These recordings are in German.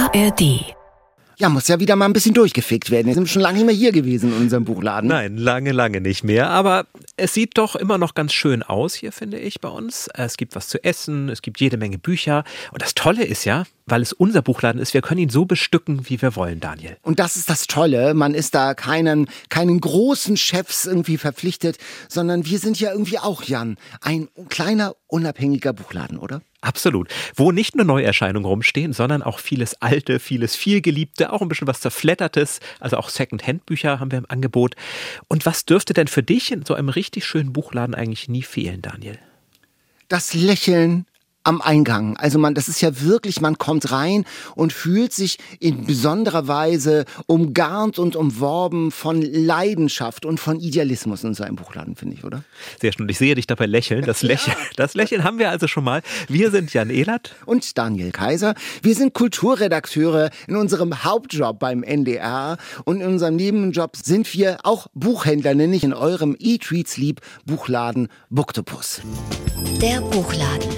ARD. Ja, muss ja wieder mal ein bisschen durchgefegt werden. Wir sind schon lange nicht mehr hier gewesen in unserem Buchladen. Nein, lange nicht mehr. Aber es sieht doch immer noch ganz schön aus hier, finde ich, bei uns. Es gibt was zu essen, es gibt jede Menge Bücher. Und das Tolle ist ja, weil es unser Buchladen ist, wir können ihn so bestücken, wie wir wollen, Daniel. Und das ist das Tolle. Man ist da keinen großen Chefs irgendwie verpflichtet, sondern wir sind ja irgendwie auch, Jan, ein kleiner, unabhängiger Buchladen, oder? Absolut. Wo nicht nur Neuerscheinungen rumstehen, sondern auch vieles Alte, vieles vielgeliebte, auch ein bisschen was Zerflettertes. Also auch Second-Hand-Bücher haben wir im Angebot. Und was dürfte denn für dich in so einem richtig schönen Buchladen eigentlich nie fehlen, Daniel? Das Lächeln am Eingang. Also das ist ja wirklich, man kommt rein und fühlt sich in besonderer Weise umgarnt und umworben von Leidenschaft und von Idealismus in so einem Buchladen, finde ich, oder? Sehr schön. Und ich sehe dich dabei lächeln. Das Lächeln haben wir also schon mal. Wir sind Jan Ehlert und Daniel Kaiser. Wir sind Kulturredakteure in unserem Hauptjob beim NDR und in unserem Nebenjob sind wir auch Buchhändler, nenne ich in eurem Eat, Read, Sleep Buchladen Booktopus. Der Buchladen.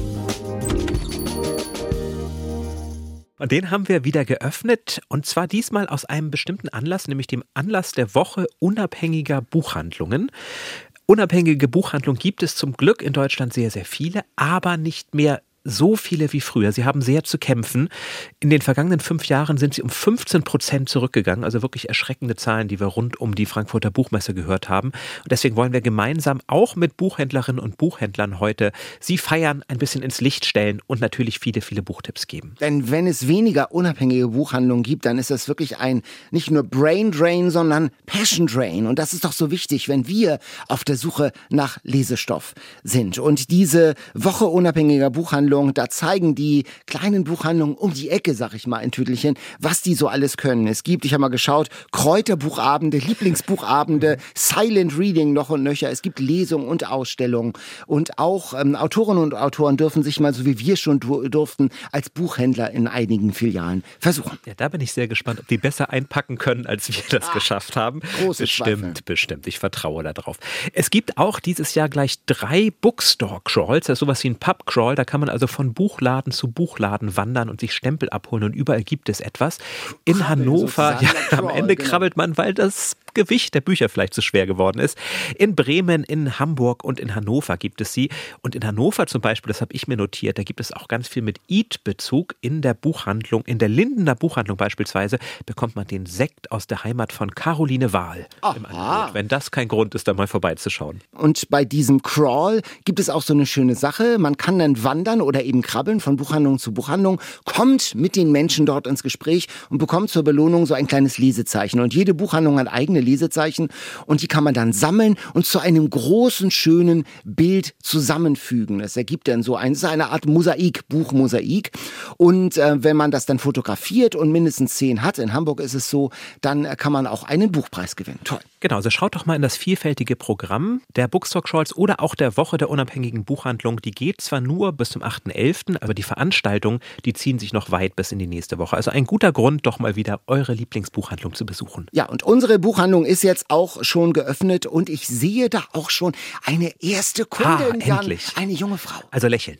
Und den haben wir wieder geöffnet und zwar diesmal aus einem bestimmten Anlass, nämlich dem Anlass der Woche unabhängiger Buchhandlungen. Unabhängige Buchhandlungen gibt es zum Glück in Deutschland sehr, sehr viele, aber nicht mehr so viele wie früher. Sie haben sehr zu kämpfen. In den vergangenen 5 Jahren sind sie um 15% zurückgegangen. Also wirklich erschreckende Zahlen, die wir rund um die Frankfurter Buchmesse gehört haben. Und deswegen wollen wir gemeinsam auch mit Buchhändlerinnen und Buchhändlern heute sie feiern, ein bisschen ins Licht stellen und natürlich viele, viele Buchtipps geben. Denn wenn es weniger unabhängige Buchhandlungen gibt, dann ist das wirklich ein nicht nur Brain Drain, sondern Passion Drain. Und das ist doch so wichtig, wenn wir auf der Suche nach Lesestoff sind. Und diese Woche unabhängiger Buchhandlungen, da zeigen die kleinen Buchhandlungen um die Ecke, sag ich mal, in Tüdelchen, was die so alles können. Es gibt, ich habe mal geschaut, Kräuterbuchabende, Lieblingsbuchabende, Silent Reading noch und nöcher. Es gibt Lesungen und Ausstellungen. Und auch Autorinnen und Autoren dürfen sich mal, so wie wir schon durften, als Buchhändler in einigen Filialen versuchen. Ja, da bin ich sehr gespannt, ob die besser einpacken können, als wir das geschafft haben. Bestimmt. Ich vertraue darauf. Es gibt auch dieses Jahr gleich 3 Bookstore-Crawls. Das ist sowas wie ein Pub-Crawl. Da kann man also von Buchladen zu Buchladen wandern und sich Stempel abholen und überall gibt es etwas. In Hannover, am Ende krabbelt man, weil das Gewicht der Bücher vielleicht zu schwer geworden ist. In Bremen, in Hamburg und in Hannover gibt es sie. Und in Hannover zum Beispiel, das habe ich mir notiert, da gibt es auch ganz viel mit Eat-Bezug in der Buchhandlung. In der Lindener Buchhandlung beispielsweise bekommt man den Sekt aus der Heimat von Caroline Wahl im Angebot. Wenn das kein Grund ist, da mal vorbeizuschauen. Und bei diesem Crawl gibt es auch so eine schöne Sache. Man kann dann wandern oder eben krabbeln von Buchhandlung zu Buchhandlung, kommt mit den Menschen dort ins Gespräch und bekommt zur Belohnung so ein kleines Lesezeichen. Und jede Buchhandlung hat eigene Lesezeichen und die kann man dann sammeln und zu einem großen, schönen Bild zusammenfügen. Das ergibt dann so eine Art Mosaik, Buchmosaik. Und wenn man das dann fotografiert und mindestens 10 hat, in Hamburg ist es so, dann kann man auch einen Buchpreis gewinnen. Toll. Genau, also schaut doch mal in das vielfältige Programm der Bookstore Crawls oder auch der Woche der unabhängigen Buchhandlung. Die geht zwar nur bis zum 8.11., aber die Veranstaltungen, die ziehen sich noch weit bis in die nächste Woche. Also ein guter Grund, doch mal wieder eure Lieblingsbuchhandlung zu besuchen. Ja, und unsere Buchhandlung ist jetzt auch schon geöffnet und ich sehe da auch schon eine erste Kundin, endlich. Eine junge Frau. Also lächeln.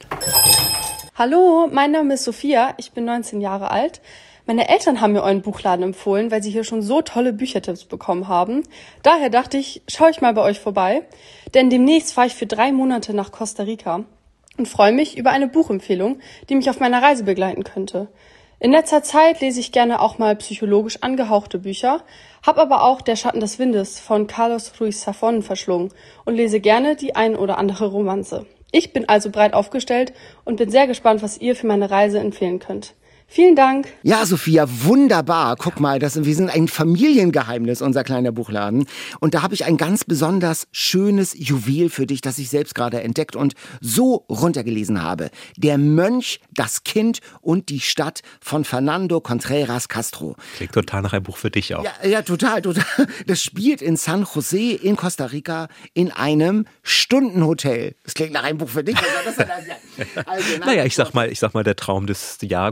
Hallo, mein Name ist Sophia, ich bin 19 Jahre alt. Meine Eltern haben mir euren Buchladen empfohlen, weil sie hier schon so tolle Büchertipps bekommen haben. Daher dachte ich, schaue ich mal bei euch vorbei, denn demnächst fahre ich für 3 Monate nach Costa Rica und freue mich über eine Buchempfehlung, die mich auf meiner Reise begleiten könnte. In letzter Zeit lese ich gerne auch mal psychologisch angehauchte Bücher, habe aber auch Der Schatten des Windes von Carlos Ruiz Zafón verschlungen und lese gerne die ein oder andere Romanze. Ich bin also breit aufgestellt und bin sehr gespannt, was ihr für meine Reise empfehlen könnt. Vielen Dank. Ja, Sophia, wunderbar. Guck mal, wir sind ein Familiengeheimnis, unser kleiner Buchladen. Und da habe ich ein ganz besonders schönes Juwel für dich, das ich selbst gerade entdeckt und so runtergelesen habe. Der Mönch, das Kind und die Stadt von Fernando Contreras Castro. Klingt total nach einem Buch für dich auch. Ja, total. Das spielt in San José in Costa Rica in einem Stundenhotel. Das klingt nach einem Buch für dich. Naja, ich sag mal, der Traum des Jaguars auch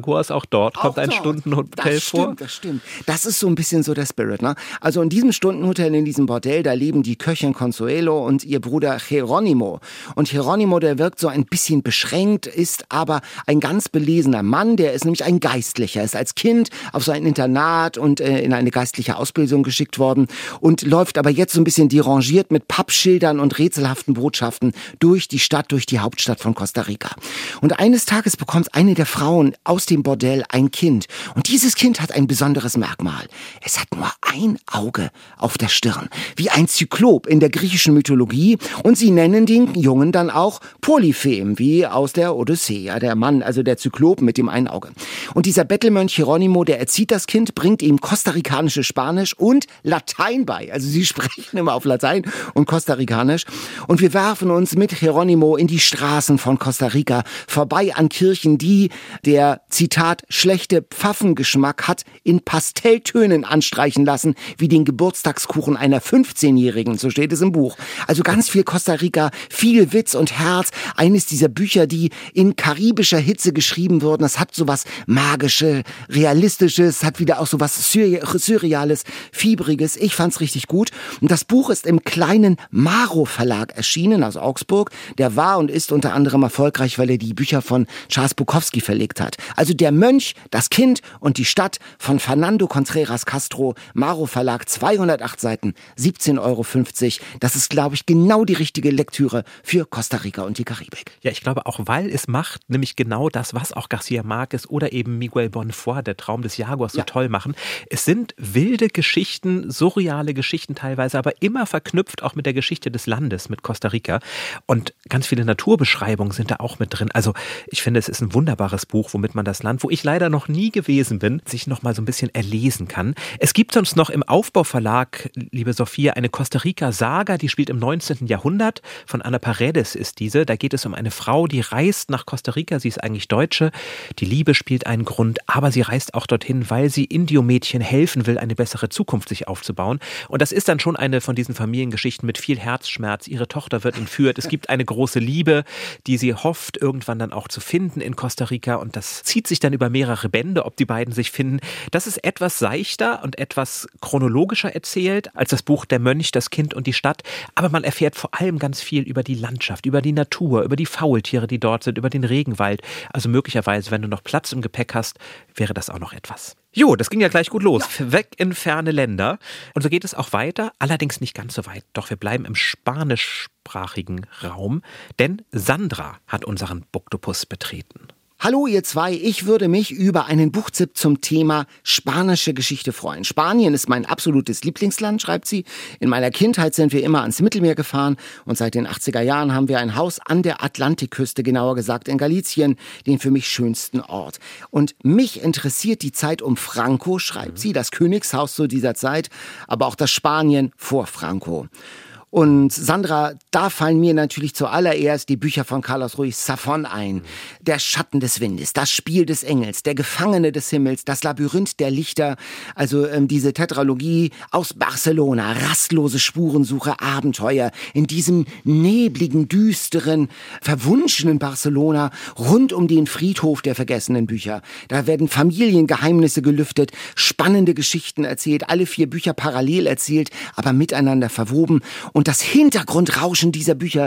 auch dort kommt ein Stundenhotel vor. Das stimmt. Das ist so ein bisschen so der Spirit, ne? Also in diesem Stundenhotel, in diesem Bordell, da leben die Köchin Consuelo und ihr Bruder Geronimo. Und Geronimo, der wirkt so ein bisschen beschränkt, ist aber ein ganz belesener Mann, der ist nämlich ein Geistlicher, ist als Kind auf so ein Internat und in eine geistliche Ausbildung geschickt worden und läuft aber jetzt so ein bisschen derangiert mit Pappschildern und rätselhaften Botschaften durch die Stadt, durch die Hauptstadt von Costa Rica. Und eines Tages bekommt eine der Frauen aus dem Bordell ein Kind. Und dieses Kind hat ein besonderes Merkmal. Es hat nur ein Auge auf der Stirn, wie ein Zyklop in der griechischen Mythologie. Und sie nennen den Jungen dann auch Polyphem, wie aus der Odyssee. Ja, der Mann, also der Zyklop mit dem einen Auge. Und dieser Bettelmönch Geronimo, der erzieht das Kind, bringt ihm kostarikanisches Spanisch und Latein bei. Also sie sprechen immer auf Latein und Kostarikanisch. Und wir werfen uns mit Geronimo in die Straßen von Costa Rica, vorbei an Kirchen, die der, Zitat, schlechte Pfaffengeschmack hat in Pastelltönen anstreichen lassen, wie den Geburtstagskuchen einer 15-Jährigen, so steht es im Buch. Also ganz viel Costa Rica, viel Witz und Herz. Eines dieser Bücher, die in karibischer Hitze geschrieben wurden. Das hat sowas Magisches, Realistisches, hat wieder auch sowas Surreales, Fiebriges. Ich fand's richtig gut. Und das Buch ist im kleinen Maro Verlag erschienen, aus Augsburg. Der war und ist unter anderem erfolgreich, weil er die Bücher von Charles Bukowski verlegt hat. Also Der Mönch, das Kind und die Stadt von Fernando Contreras Castro, Maro Verlag, 208 Seiten, 17,50 €. Das ist, glaube ich, genau die richtige Lektüre für Costa Rica und die Karibik. Ja, ich glaube auch, weil es macht nämlich genau das, was auch García Márquez oder eben Miguel Bonfort, der Traum des Jaguars, so toll machen. Es sind wilde Geschichten, surreale Geschichten teilweise, aber immer verknüpft auch mit der Geschichte des Landes, mit Costa Rica. Und ganz viele Naturbeschreibungen sind da auch mit drin. Also ich finde, es ist ein wunderbares Buch, womit man das Land, wo ich leider noch nie gewesen bin, sich noch mal so ein bisschen erlesen kann. Es gibt sonst noch im Aufbauverlag, liebe Sophia, eine Costa Rica-Saga, die spielt im 19. Jahrhundert. Von Ana Paredes ist diese. Da geht es um eine Frau, die reist nach Costa Rica. Sie ist eigentlich Deutsche. Die Liebe spielt einen Grund, aber sie reist auch dorthin, weil sie Indio-Mädchen helfen will, eine bessere Zukunft sich aufzubauen. Und das ist dann schon eine von diesen Familiengeschichten mit viel Herzschmerz. Ihre Tochter wird entführt. Es gibt eine große Liebe, die sie hofft, irgendwann dann auch zu finden in Costa Rica. Und das zieht sich dann über mehrere Bände, ob die beiden sich finden. Das ist etwas seichter und etwas chronologischer erzählt als das Buch Der Mönch, das Kind und die Stadt. Aber man erfährt vor allem ganz viel über die Landschaft, über die Natur, über die Faultiere, die dort sind, über den Regenwald. Also möglicherweise, wenn du noch Platz im Gepäck hast, wäre das auch noch etwas. Jo, das ging ja gleich gut los. Ja. Weg in ferne Länder. Und so geht es auch weiter, allerdings nicht ganz so weit. Doch wir bleiben im spanischsprachigen Raum, denn Sandra hat unseren Booktopus betreten. Hallo ihr zwei, ich würde mich über einen Buchtipp zum Thema spanische Geschichte freuen. Spanien ist mein absolutes Lieblingsland, schreibt sie. In meiner Kindheit sind wir immer ans Mittelmeer gefahren und seit den 80er Jahren haben wir ein Haus an der Atlantikküste, genauer gesagt in Galicien, den für mich schönsten Ort. Und mich interessiert die Zeit um Franco, schreibt sie, das Königshaus zu dieser Zeit, aber auch das Spanien vor Franco. Und Sandra, da fallen mir natürlich zuallererst die Bücher von Carlos Ruiz Zafón ein. Der Schatten des Windes, das Spiel des Engels, der Gefangene des Himmels, das Labyrinth der Lichter. Also diese Tetralogie aus Barcelona, rastlose Spurensuche, Abenteuer in diesem nebligen, düsteren, verwunschenen Barcelona rund um den Friedhof der vergessenen Bücher. Da werden Familiengeheimnisse gelüftet, spannende Geschichten erzählt, alle 4 Bücher parallel erzählt, aber miteinander verwoben. Und das Hintergrundrauschen dieser Bücher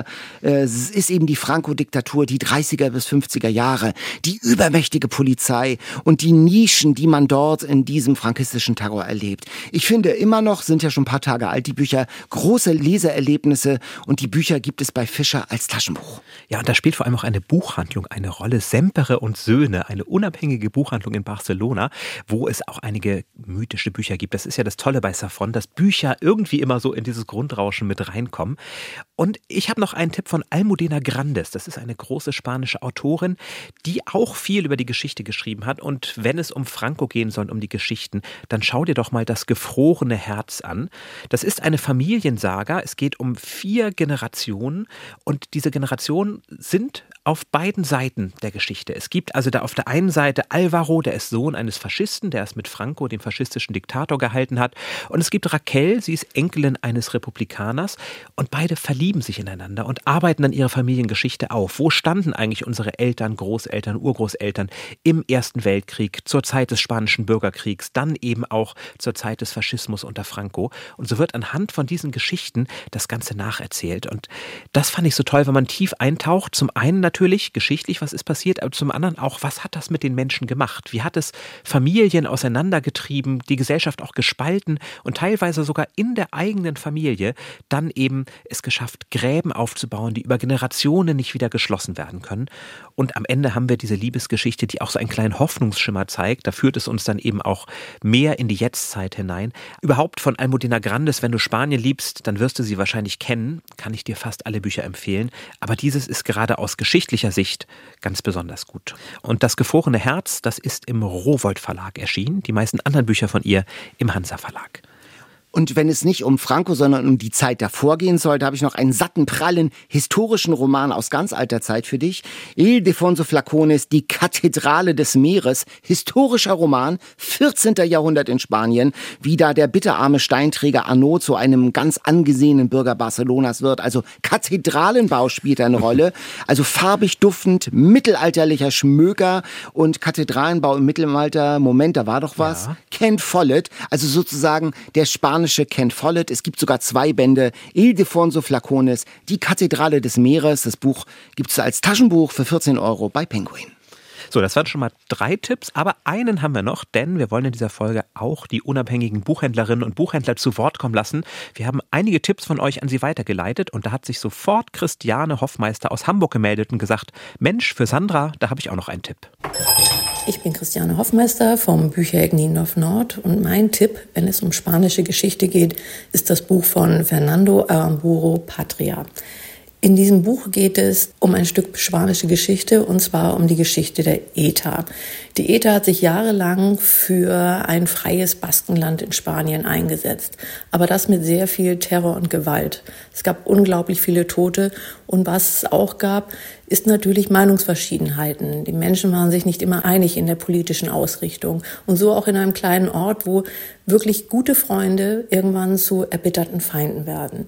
ist eben die Franco-Diktatur, die 30er bis 50er Jahre, die übermächtige Polizei und die Nischen, die man dort in diesem frankistischen Terror erlebt. Ich finde immer noch, sind ja schon ein paar Tage alt, die Bücher, große Leseerlebnisse und die Bücher gibt es bei Fischer als Taschenbuch. Ja, und da spielt vor allem auch eine Buchhandlung eine Rolle, Sempere und Söhne, eine unabhängige Buchhandlung in Barcelona, wo es auch einige mythische Bücher gibt. Das ist ja das Tolle bei Zafón, dass Bücher irgendwie immer so in dieses Grundrauschen mit reinkommen. Und ich habe noch einen Tipp von Almudena Grandes. Das ist eine große spanische Autorin, die auch viel über die Geschichte geschrieben hat. Und wenn es um Franco gehen soll, um die Geschichten, dann schau dir doch mal Das gefrorene Herz an. Das ist eine Familiensaga. Es geht um 4 Generationen und diese Generationen sind auf beiden Seiten der Geschichte. Es gibt also da auf der einen Seite Alvaro, der ist Sohn eines Faschisten, der es mit Franco, dem faschistischen Diktator, gehalten hat. Und es gibt Raquel, sie ist Enkelin eines Republikaners. Und beide verlieben sich ineinander und arbeiten an ihrer Familiengeschichte auf. Wo standen eigentlich unsere Eltern, Großeltern, Urgroßeltern im Ersten Weltkrieg, zur Zeit des Spanischen Bürgerkriegs, dann eben auch zur Zeit des Faschismus unter Franco. Und so wird anhand von diesen Geschichten das Ganze nacherzählt. Und das fand ich so toll, wenn man tief eintaucht. Zum einen natürlich geschichtlich, was ist passiert, aber zum anderen auch, was hat das mit den Menschen gemacht? Wie hat es Familien auseinandergetrieben, die Gesellschaft auch gespalten und teilweise sogar in der eigenen Familie dann eben es geschafft, Gräben aufzubauen, die über Generationen nicht wieder geschlossen werden können. Und am Ende haben wir diese Liebesgeschichte, die auch so einen kleinen Hoffnungsschimmer zeigt. Da führt es uns dann eben auch mehr in die Jetztzeit hinein. Überhaupt von Almudena Grandes, wenn du Spanien liebst, dann wirst du sie wahrscheinlich kennen. Kann ich dir fast alle Bücher empfehlen. Aber dieses ist gerade aus geschichtlicher Sicht ganz besonders gut. Und Das gefrorene Herz, das ist im Rowohlt Verlag erschienen. Die meisten anderen Bücher von ihr im Hansa Verlag. Und wenn es nicht um Franco, sondern um die Zeit davor gehen soll, da habe ich noch einen satten, prallen, historischen Roman aus ganz alter Zeit für dich. Ildefonso Flacones, Die Kathedrale des Meeres. Historischer Roman, 14. Jahrhundert in Spanien, wie da der bitterarme Steinträger Arnaud zu einem ganz angesehenen Bürger Barcelonas wird. Also Kathedralenbau spielt eine Rolle. Also farbig duftend, mittelalterlicher Schmöker und Kathedralenbau im Mittelalter. Moment, da war doch was. Ja. Ken Follett, also sozusagen der spanische Ken Follett. Es gibt sogar 2 Bände. Ildefonso Flacones, Die Kathedrale des Meeres. Das Buch gibt es als Taschenbuch für 14 € bei Penguin. So, das waren schon mal 3 Tipps, aber einen haben wir noch, denn wir wollen in dieser Folge auch die unabhängigen Buchhändlerinnen und Buchhändler zu Wort kommen lassen. Wir haben einige Tipps von euch an sie weitergeleitet und da hat sich sofort Christiane Hoffmeister aus Hamburg gemeldet und gesagt, Mensch, für Sandra, da habe ich auch noch einen Tipp. Ich bin Christiane Hoffmeister vom Büchereck Niendorf Nord und mein Tipp, wenn es um spanische Geschichte geht, ist das Buch von Fernando Aramburu, Patria. In diesem Buch geht es um ein Stück spanische Geschichte, und zwar um die Geschichte der ETA. Die ETA hat sich jahrelang für ein freies Baskenland in Spanien eingesetzt, aber das mit sehr viel Terror und Gewalt. Es gab unglaublich viele Tote und was es auch gab, ist natürlich Meinungsverschiedenheiten. Die Menschen waren sich nicht immer einig in der politischen Ausrichtung. Und so auch in einem kleinen Ort, wo wirklich gute Freunde irgendwann zu erbitterten Feinden werden.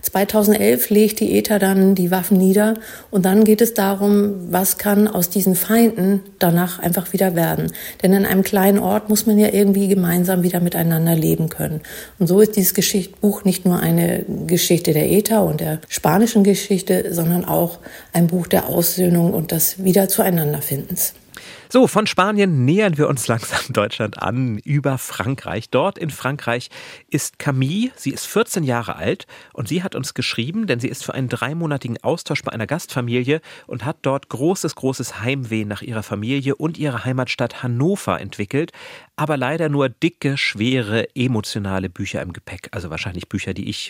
2011 legt die ETA dann die Waffen nieder und dann geht es darum, was kann aus diesen Feinden danach einfach wieder werden. Denn in einem kleinen Ort muss man ja irgendwie gemeinsam wieder miteinander leben können. Und so ist dieses Buch nicht nur eine Geschichte der ETA und der spanischen Geschichte, sondern auch ein Buch der Aussöhnung und des Wiederzueinanderfindens. So, von Spanien nähern wir uns langsam Deutschland an, über Frankreich. Dort in Frankreich ist Camille, sie ist 14 Jahre alt und sie hat uns geschrieben, denn sie ist für einen 3-monatigen Austausch bei einer Gastfamilie und hat dort großes Heimweh nach ihrer Familie und ihrer Heimatstadt Hannover entwickelt, aber leider nur dicke, schwere, emotionale Bücher im Gepäck, also wahrscheinlich Bücher, die ich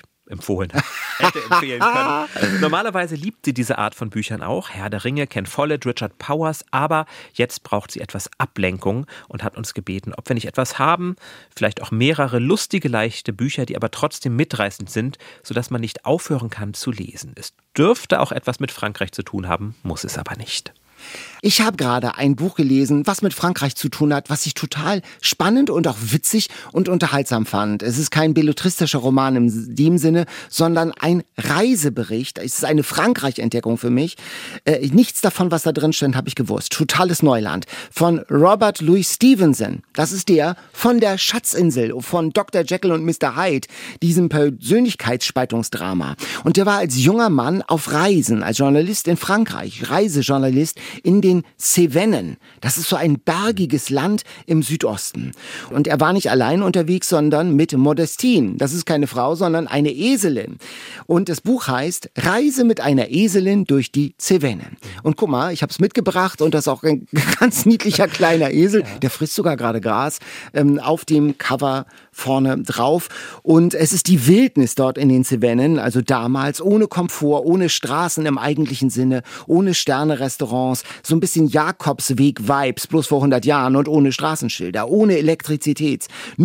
hätte empfehlen können. Normalerweise liebt sie diese Art von Büchern auch. Herr der Ringe, Ken Follett, Richard Powers. Aber jetzt braucht sie etwas Ablenkung und hat uns gebeten, ob wir nicht etwas haben, vielleicht auch mehrere lustige, leichte Bücher, die aber trotzdem mitreißend sind, sodass man nicht aufhören kann zu lesen. Es dürfte auch etwas mit Frankreich zu tun haben, muss es aber nicht. Ich habe gerade ein Buch gelesen, was mit Frankreich zu tun hat, was ich total spannend und auch witzig und unterhaltsam fand. Es ist kein belletristischer Roman in dem Sinne, sondern ein Reisebericht. Es ist eine Frankreich-Entdeckung für mich. Nichts davon, was da drin steht, habe ich gewusst. Totales Neuland. Von Robert Louis Stevenson. Das ist der von der Schatzinsel, von Dr. Jekyll und Mr. Hyde, diesem Persönlichkeitsspaltungsdrama. Und der war als junger Mann auf Reisen, als Journalist in Frankreich, Reisejournalist in den Cevennen. Das ist so ein bergiges Land im Südosten. Und er war nicht allein unterwegs, sondern mit Modestine. Das ist keine Frau, sondern eine Eselin. Und das Buch heißt Reise mit einer Eselin durch die Cevennen. Und guck mal, ich habe es mitgebracht und das ist auch ein ganz niedlicher kleiner Esel. Der frisst sogar gerade Gras auf dem Cover vorne drauf. Und es ist die Wildnis dort in den Cevennen, also damals ohne Komfort, ohne Straßen im eigentlichen Sinne, ohne Sterne-Restaurants, so ein bisschen Jakobsweg-Vibes, bloß vor 100 Jahren und ohne Straßenschilder, ohne Elektrizität. Nur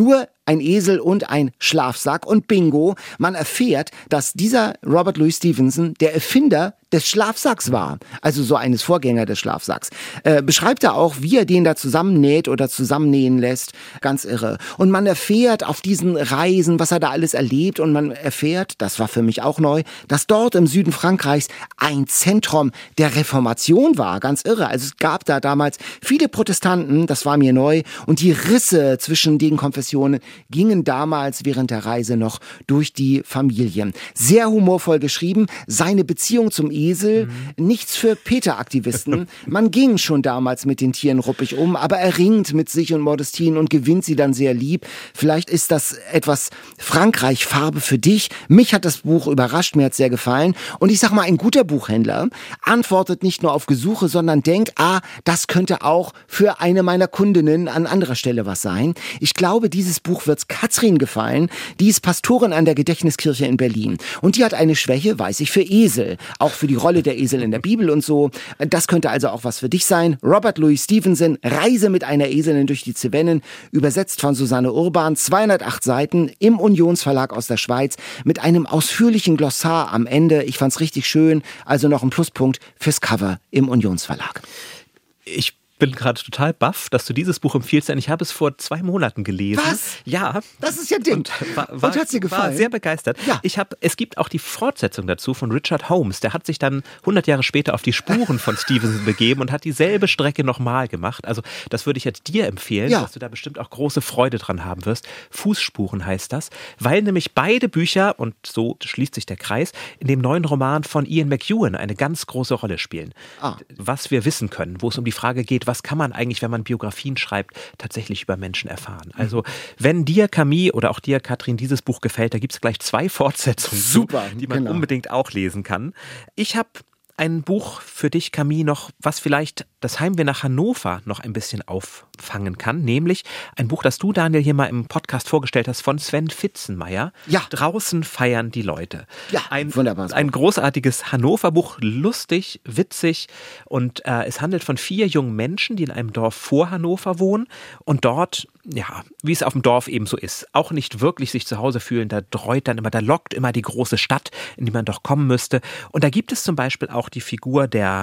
ein Esel und ein Schlafsack und bingo, man erfährt, dass dieser Robert Louis Stevenson der Erfinder des Schlafsacks war, also so eines Vorgänger des Schlafsacks. Beschreibt er auch, wie er den da zusammennäht oder zusammennähen lässt. Ganz irre. Und man erfährt auf diesen Reisen, was er da alles erlebt, und man erfährt, das war für mich auch neu, dass dort im Süden Frankreichs ein Zentrum der Reformation war. Ganz irre. Also es gab da damals viele Protestanten, das war mir neu, und die Risse zwischen den Konfessionen gingen damals während der Reise noch durch die Familien. Sehr humorvoll geschrieben. Seine Beziehung zum Esel, nichts für Peter-Aktivisten. Man ging schon damals mit den Tieren ruppig um, aber er ringt mit sich und Modestine und gewinnt sie dann sehr lieb. Vielleicht ist das etwas Frankreich-Farbe für dich. Mich hat das Buch überrascht, mir hat es sehr gefallen. Und ich sag mal, ein guter Buchhändler antwortet nicht nur auf Gesuche, sondern denkt, das könnte auch für eine meiner Kundinnen an anderer Stelle was sein. Ich glaube, dieses Buch wird Katrin gefallen. Die ist Pastorin an der Gedächtniskirche in Berlin. Und die hat eine Schwäche, weiß ich, für Esel. Auch für die Rolle der Esel in der Bibel und so. Das könnte also auch was für dich sein. Robert Louis Stevenson, Reise mit einer Eselin durch die Cevennen, übersetzt von Susanne Urban, 208 Seiten im Unionsverlag aus der Schweiz, mit einem ausführlichen Glossar am Ende. Ich fand's richtig schön. Also noch ein Pluspunkt fürs Cover im Unionsverlag. Ich bin gerade total baff, dass du dieses Buch empfiehlst, denn ich habe es vor 2 Monaten gelesen. Was? Ja. Das ist ja Ding. Und hat's dir gefallen? War sehr begeistert. Ja. Es gibt auch die Fortsetzung dazu von Richard Holmes. Der hat sich dann 100 Jahre später auf die Spuren von Stevenson begeben und hat dieselbe Strecke nochmal gemacht. Also das würde ich jetzt dir empfehlen, dass du da bestimmt auch große Freude dran haben wirst. Fußspuren heißt das, weil nämlich beide Bücher, und so schließt sich der Kreis, in dem neuen Roman von Ian McEwan eine ganz große Rolle spielen. Was wir wissen können, wo es um die Frage geht, was kann man eigentlich, wenn man Biografien schreibt, tatsächlich über Menschen erfahren. Also wenn dir, Camille, oder auch dir, Katrin, dieses Buch gefällt, da gibt es gleich 2 Fortsetzungen, die man unbedingt auch lesen kann. Ich habe ein Buch für dich, Camille, noch, was vielleicht das Heimweh nach Hannover noch ein bisschen auffangen kann, nämlich ein Buch, das du, Daniel, hier mal im Podcast vorgestellt hast, von Sven Fitzenmeier. Ja. Draußen feiern die Leute. Ja, wunderbar. Ein großartiges Hannover-Buch, lustig, witzig, und es handelt von 4 jungen Menschen, die in einem Dorf vor Hannover wohnen und dort, ja, wie es auf dem Dorf eben so ist, auch nicht wirklich sich zu Hause fühlen. Da lockt immer die große Stadt, in die man doch kommen müsste. Und da gibt es zum Beispiel auch die Figur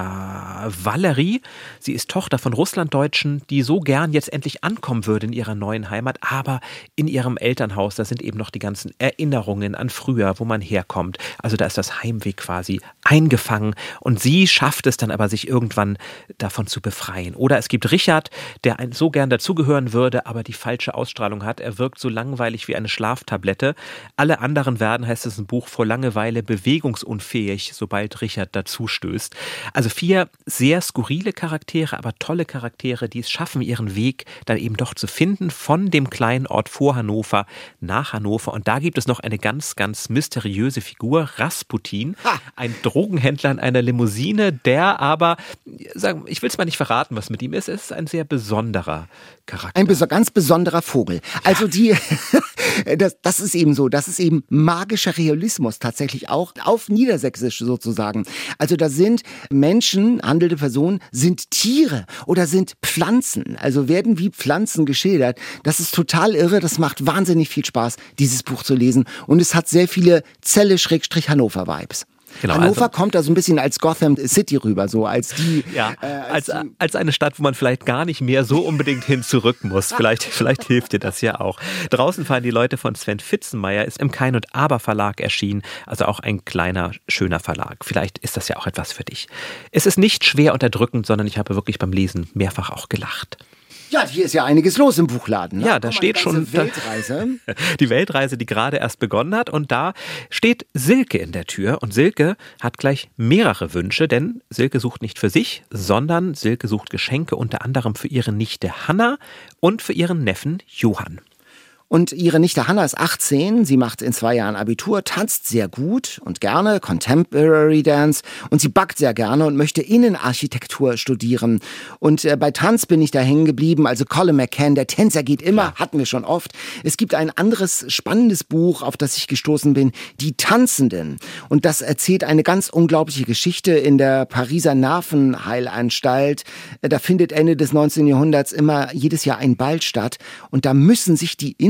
der Valerie. Sie ist Tochter von Russlanddeutschen, die so gern jetzt endlich ankommen würde in ihrer neuen Heimat, aber in ihrem Elternhaus, da sind eben noch die ganzen Erinnerungen an früher, wo man herkommt. Also da ist das Heimweh quasi eingefangen und sie schafft es dann aber, sich irgendwann davon zu befreien. Oder es gibt Richard, der so gern dazugehören würde, aber die falsche Ausstrahlung hat. Er wirkt so langweilig wie eine Schlaftablette. Alle anderen werden, heißt es im Buch, vor Langeweile bewegungsunfähig, sobald Richard dazu stößt. Also 4 sehr skurrile Charaktere, aber tolle Charaktere, die es schaffen, ihren Weg dann eben doch zu finden von dem kleinen Ort vor Hannover nach Hannover. Und da gibt es noch eine ganz, ganz mysteriöse Figur, Rasputin, ein Drogenhändler in einer Limousine, der aber, ich will es mal nicht verraten, was mit ihm ist, es ist ein sehr besonderer Charakter. Ein ganz besonderer Vogel. Also das ist eben so, das ist eben magischer Realismus tatsächlich auch auf Niedersächsisch sozusagen. Also da sind Menschen, handelnde Personen, sind Tiere oder sind Pflanzen, also werden wie Pflanzen geschildert. Das ist total irre, das macht wahnsinnig viel Spaß, dieses Buch zu lesen, und es hat sehr viele Celle-Hannover-Vibes. Genau, Hannover kommt da so ein bisschen als Gotham City rüber, so als die... Ja, als eine Stadt, wo man vielleicht gar nicht mehr so unbedingt hin zurück muss. Vielleicht hilft dir das ja auch. Draußen fallen die Leute von Sven Fitzenmeier, ist im Kein und Aber Verlag erschienen, also auch ein kleiner, schöner Verlag. Vielleicht ist das ja auch etwas für dich. Es ist nicht schwer unterdrückend, sondern ich habe wirklich beim Lesen mehrfach auch gelacht. Ja, hier ist ja einiges los im Buchladen. Ne? Ja, da steht schon Weltreise. Die Weltreise, die gerade erst begonnen hat. Und da steht Silke in der Tür. Und Silke hat gleich mehrere Wünsche, denn Silke sucht nicht für sich, sondern Silke sucht Geschenke unter anderem für ihre Nichte Hanna und für ihren Neffen Johann. Und ihre Nichte Hanna ist 18, sie macht in 2 Jahren Abitur, tanzt sehr gut und gerne, Contemporary Dance, und sie backt sehr gerne und möchte Innenarchitektur studieren. Und bei Tanz bin ich da hängen geblieben, also Colin McCann, der Tänzer geht immer, hatten wir schon oft. Es gibt ein anderes spannendes Buch, auf das ich gestoßen bin, Die Tanzenden. Und das erzählt eine ganz unglaubliche Geschichte in der Pariser Nervenheilanstalt. Da findet Ende des 19. Jahrhunderts immer jedes Jahr ein Ball statt und da müssen sich die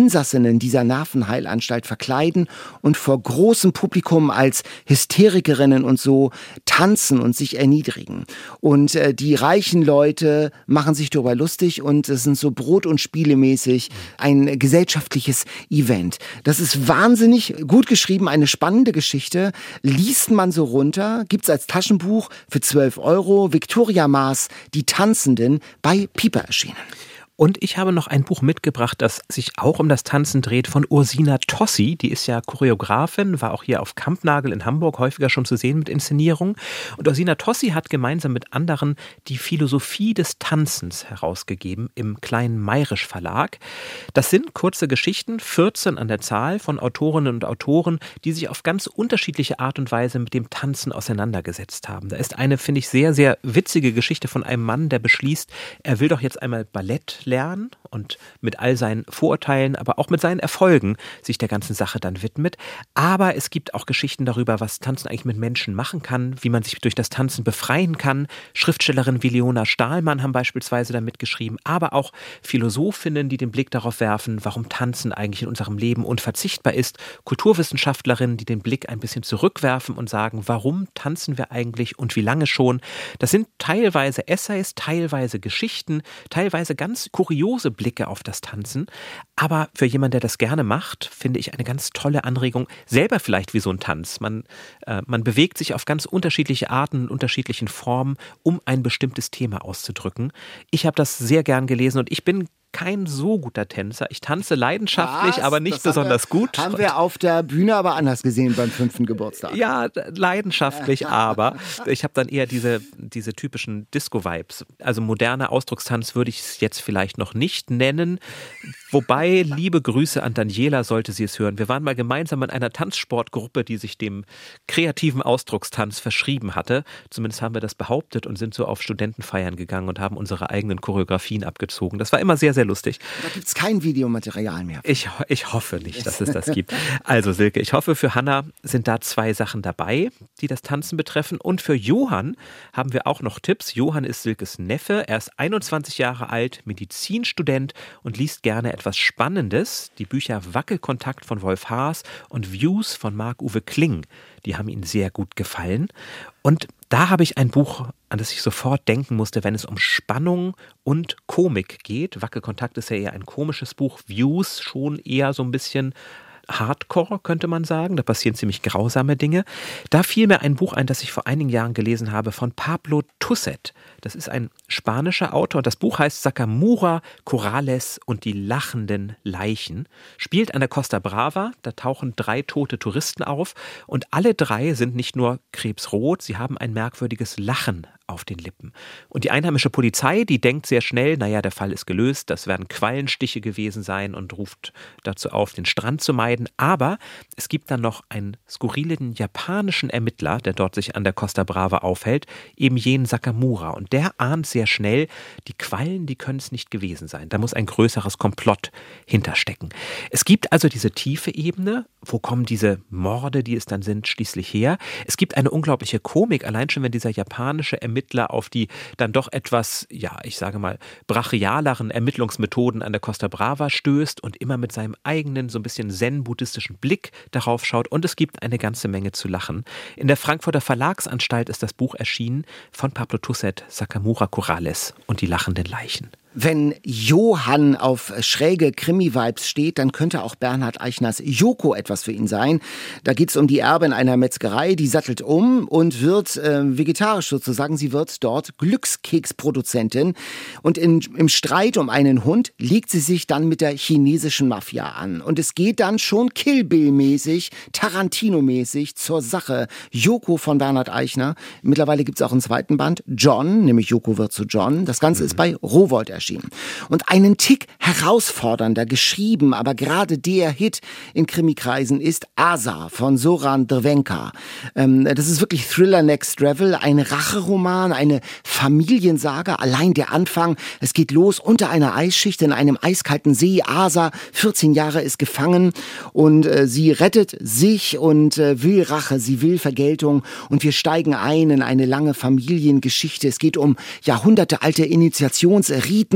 Insassinnen dieser Nervenheilanstalt verkleiden und vor großem Publikum als Hysterikerinnen und so tanzen und sich erniedrigen. Und die reichen Leute machen sich darüber lustig und es sind so Brot- und Spielemäßig ein gesellschaftliches Event. Das ist wahnsinnig gut geschrieben, eine spannende Geschichte. Liest man so runter, gibt's als Taschenbuch für 12 €. Victoria Maas, Die Tanzenden, bei Piper erschienen. Und ich habe noch ein Buch mitgebracht, das sich auch um das Tanzen dreht, von Ursina Tossi. Die ist ja Choreografin, war auch hier auf Kampnagel in Hamburg häufiger schon zu sehen mit Inszenierungen. Und Ursina Tossi hat gemeinsam mit anderen die Philosophie des Tanzens herausgegeben im kleinen Mayrisch Verlag. Das sind kurze Geschichten, 14 an der Zahl, von Autorinnen und Autoren, die sich auf ganz unterschiedliche Art und Weise mit dem Tanzen auseinandergesetzt haben. Da ist eine, finde ich, sehr, sehr witzige Geschichte von einem Mann, der beschließt, er will doch jetzt einmal Ballett lernen und mit all seinen Vorurteilen, aber auch mit seinen Erfolgen sich der ganzen Sache dann widmet. Aber es gibt auch Geschichten darüber, was Tanzen eigentlich mit Menschen machen kann, wie man sich durch das Tanzen befreien kann. Schriftstellerinnen wie Leona Stahlmann haben beispielsweise da mitgeschrieben, aber auch Philosophinnen, die den Blick darauf werfen, warum Tanzen eigentlich in unserem Leben unverzichtbar ist. Kulturwissenschaftlerinnen, die den Blick ein bisschen zurückwerfen und sagen, warum tanzen wir eigentlich und wie lange schon. Das sind teilweise Essays, teilweise Geschichten, teilweise ganz kuriose Blicke auf das Tanzen. Aber für jemanden, der das gerne macht, finde ich eine ganz tolle Anregung. Selber vielleicht wie so ein Tanz. Man bewegt sich auf ganz unterschiedliche Arten und unterschiedlichen Formen, um ein bestimmtes Thema auszudrücken. Ich habe das sehr gern gelesen und ich bin kein so guter Tänzer. Ich tanze leidenschaftlich, aber nicht besonders gut. Haben wir auf der Bühne aber anders gesehen beim 5. Geburtstag. Ja, leidenschaftlich, aber ich habe dann eher diese typischen Disco-Vibes. Also moderner Ausdruckstanz würde ich es jetzt vielleicht noch nicht nennen. Wobei, liebe Grüße an Daniela, sollte sie es hören. Wir waren mal gemeinsam in einer Tanzsportgruppe, die sich dem kreativen Ausdruckstanz verschrieben hatte. Zumindest haben wir das behauptet und sind so auf Studentenfeiern gegangen und haben unsere eigenen Choreografien abgezogen. Das war immer sehr, sehr lustig. Da gibt es kein Videomaterial mehr. Ich hoffe nicht, dass es das gibt. Also Silke, ich hoffe, für Hanna sind da 2 Sachen dabei, die das Tanzen betreffen. Und für Johann haben wir auch noch Tipps. Johann ist Silkes Neffe. Er ist 21 Jahre alt, Medizinstudent und liest gerne etwas Spannendes. Die Bücher Wackelkontakt von Wolf Haas und Views von Marc-Uwe Kling, die haben ihm sehr gut gefallen. Und da habe ich ein Buch, an das ich sofort denken musste, wenn es um Spannung und Komik geht. Wackelkontakt ist ja eher ein komisches Buch, Views schon eher so ein bisschen Hardcore, könnte man sagen. Da passieren ziemlich grausame Dinge. Da fiel mir ein Buch ein, das ich vor einigen Jahren gelesen habe, von Pablo Tusset. Das ist ein spanischer Autor. Das Buch heißt Sacamura, Corrales und die lachenden Leichen. Spielt an der Costa Brava. Da tauchen 3 tote Touristen auf. Und alle 3 sind nicht nur krebsrot, sie haben ein merkwürdiges Lachen auf den Lippen. Und die einheimische Polizei, die denkt sehr schnell, naja, der Fall ist gelöst, das werden Quallenstiche gewesen sein und ruft dazu auf, den Strand zu meiden. Aber es gibt dann noch einen skurrilen japanischen Ermittler, der dort sich an der Costa Brava aufhält, eben jenen Sacamura. Und der ahnt sehr schnell, die Quallen, die können es nicht gewesen sein. Da muss ein größeres Komplott hinterstecken. Es gibt also diese tiefe Ebene. Wo kommen diese Morde, die es dann sind, schließlich her? Es gibt eine unglaubliche Komik, allein schon, wenn dieser japanische Ermittler auf die dann doch etwas, ja, ich sage mal, brachialeren Ermittlungsmethoden an der Costa Brava stößt und immer mit seinem eigenen, so ein bisschen zen-buddhistischen Blick darauf schaut. Und es gibt eine ganze Menge zu lachen. In der Frankfurter Verlagsanstalt ist das Buch erschienen von Pablo Tusset, Sacamura, Corrales und die lachenden Leichen. Wenn Johann auf schräge Krimi-Vibes steht, dann könnte auch Bernhard Eichners Joko etwas für ihn sein. Da geht es um die Erbin einer Metzgerei, die sattelt um und wird vegetarisch sozusagen. Sie wird dort Glückskeksproduzentin. Und im Streit um einen Hund legt sie sich dann mit der chinesischen Mafia an. Und es geht dann schon Kill Bill-mäßig, Tarantino-mäßig zur Sache. Joko von Bernhard Eichner. Mittlerweile gibt es auch einen zweiten Band, John, nämlich Joko wird zu John. Das Ganze ist bei Rowohlt erschienen. Und einen Tick herausfordernder geschrieben, aber gerade der Hit in Krimikreisen ist Asa von Soran Drvenka. Das ist wirklich Thriller Next Level, ein Racheroman, eine Familiensaga. Allein der Anfang, es geht los unter einer Eisschicht in einem eiskalten See. Asa, 14 Jahre, ist gefangen und sie rettet sich und will Rache, sie will Vergeltung und wir steigen ein in eine lange Familiengeschichte. Es geht um jahrhundertealte Initiationsriten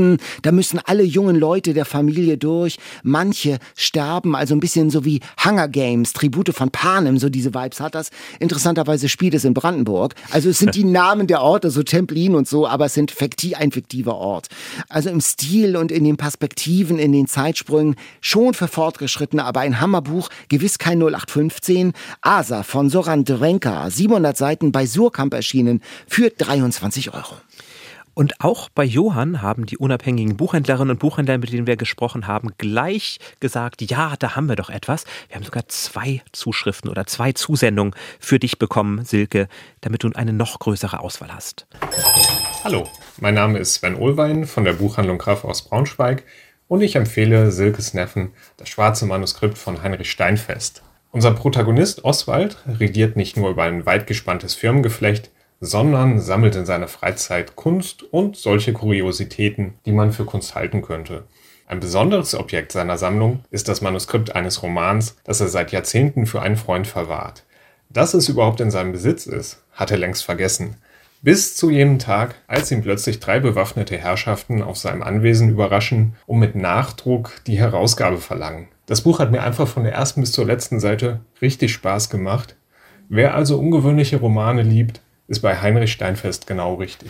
Schlachten, da müssen alle jungen Leute der Familie durch. Manche sterben, also ein bisschen so wie Hunger Games, Tribute von Panem, so diese Vibes hat das. Interessanterweise spielt es in Brandenburg. Also es sind die Namen der Orte, so Templin und so, aber es sind ein fiktiver Ort. Also im Stil und in den Perspektiven, in den Zeitsprüngen schon für Fortgeschrittene, aber ein Hammerbuch, gewiss kein 0815. Asa von Soran Drenka, 700 Seiten bei Surkamp erschienen, für 23 €. Und auch bei Johann haben die unabhängigen Buchhändlerinnen und Buchhändler, mit denen wir gesprochen haben, gleich gesagt, ja, da haben wir doch etwas. Wir haben sogar 2 Zuschriften oder 2 Zusendungen für dich bekommen, Silke, damit du eine noch größere Auswahl hast. Hallo, mein Name ist Sven Ohlwein von der Buchhandlung Graf aus Braunschweig und ich empfehle Silkes Neffen Das schwarze Manuskript von Heinrich Steinfest. Unser Protagonist Oswald regiert nicht nur über ein weit gespanntes Firmengeflecht, sondern sammelt in seiner Freizeit Kunst und solche Kuriositäten, die man für Kunst halten könnte. Ein besonderes Objekt seiner Sammlung ist das Manuskript eines Romans, das er seit Jahrzehnten für einen Freund verwahrt. Dass es überhaupt in seinem Besitz ist, hat er längst vergessen. Bis zu jenem Tag, als ihn plötzlich 3 bewaffnete Herrschaften auf seinem Anwesen überraschen und mit Nachdruck die Herausgabe verlangen. Das Buch hat mir einfach von der ersten bis zur letzten Seite richtig Spaß gemacht. Wer also ungewöhnliche Romane liebt, ist bei Heinrich Steinfest genau richtig.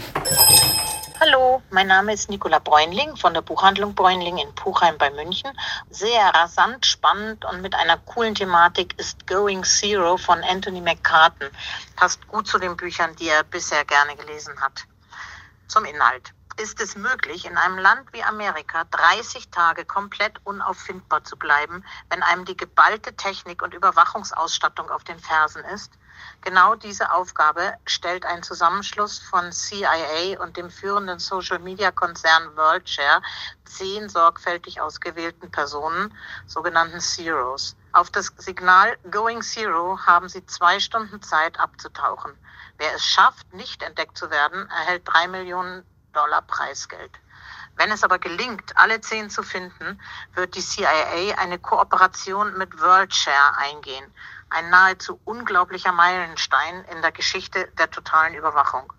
Hallo, mein Name ist Nicola Bräunling von der Buchhandlung Bräunling in Puchheim bei München. Sehr rasant, spannend und mit einer coolen Thematik ist Going Zero von Anthony McCarten. Passt gut zu den Büchern, die er bisher gerne gelesen hat. Zum Inhalt. Ist es möglich, in einem Land wie Amerika 30 Tage komplett unauffindbar zu bleiben, wenn einem die geballte Technik und Überwachungsausstattung auf den Fersen ist? Genau diese Aufgabe stellt ein Zusammenschluss von CIA und dem führenden Social-Media-Konzern WorldShare 10 sorgfältig ausgewählten Personen, sogenannten Zeros. Auf das Signal Going Zero haben sie 2 Stunden Zeit abzutauchen. Wer es schafft, nicht entdeckt zu werden, erhält $3 Millionen Preisgeld. Wenn es aber gelingt, alle 10 zu finden, wird die CIA eine Kooperation mit WorldShare eingehen. Ein nahezu unglaublicher Meilenstein in der Geschichte der totalen Überwachung.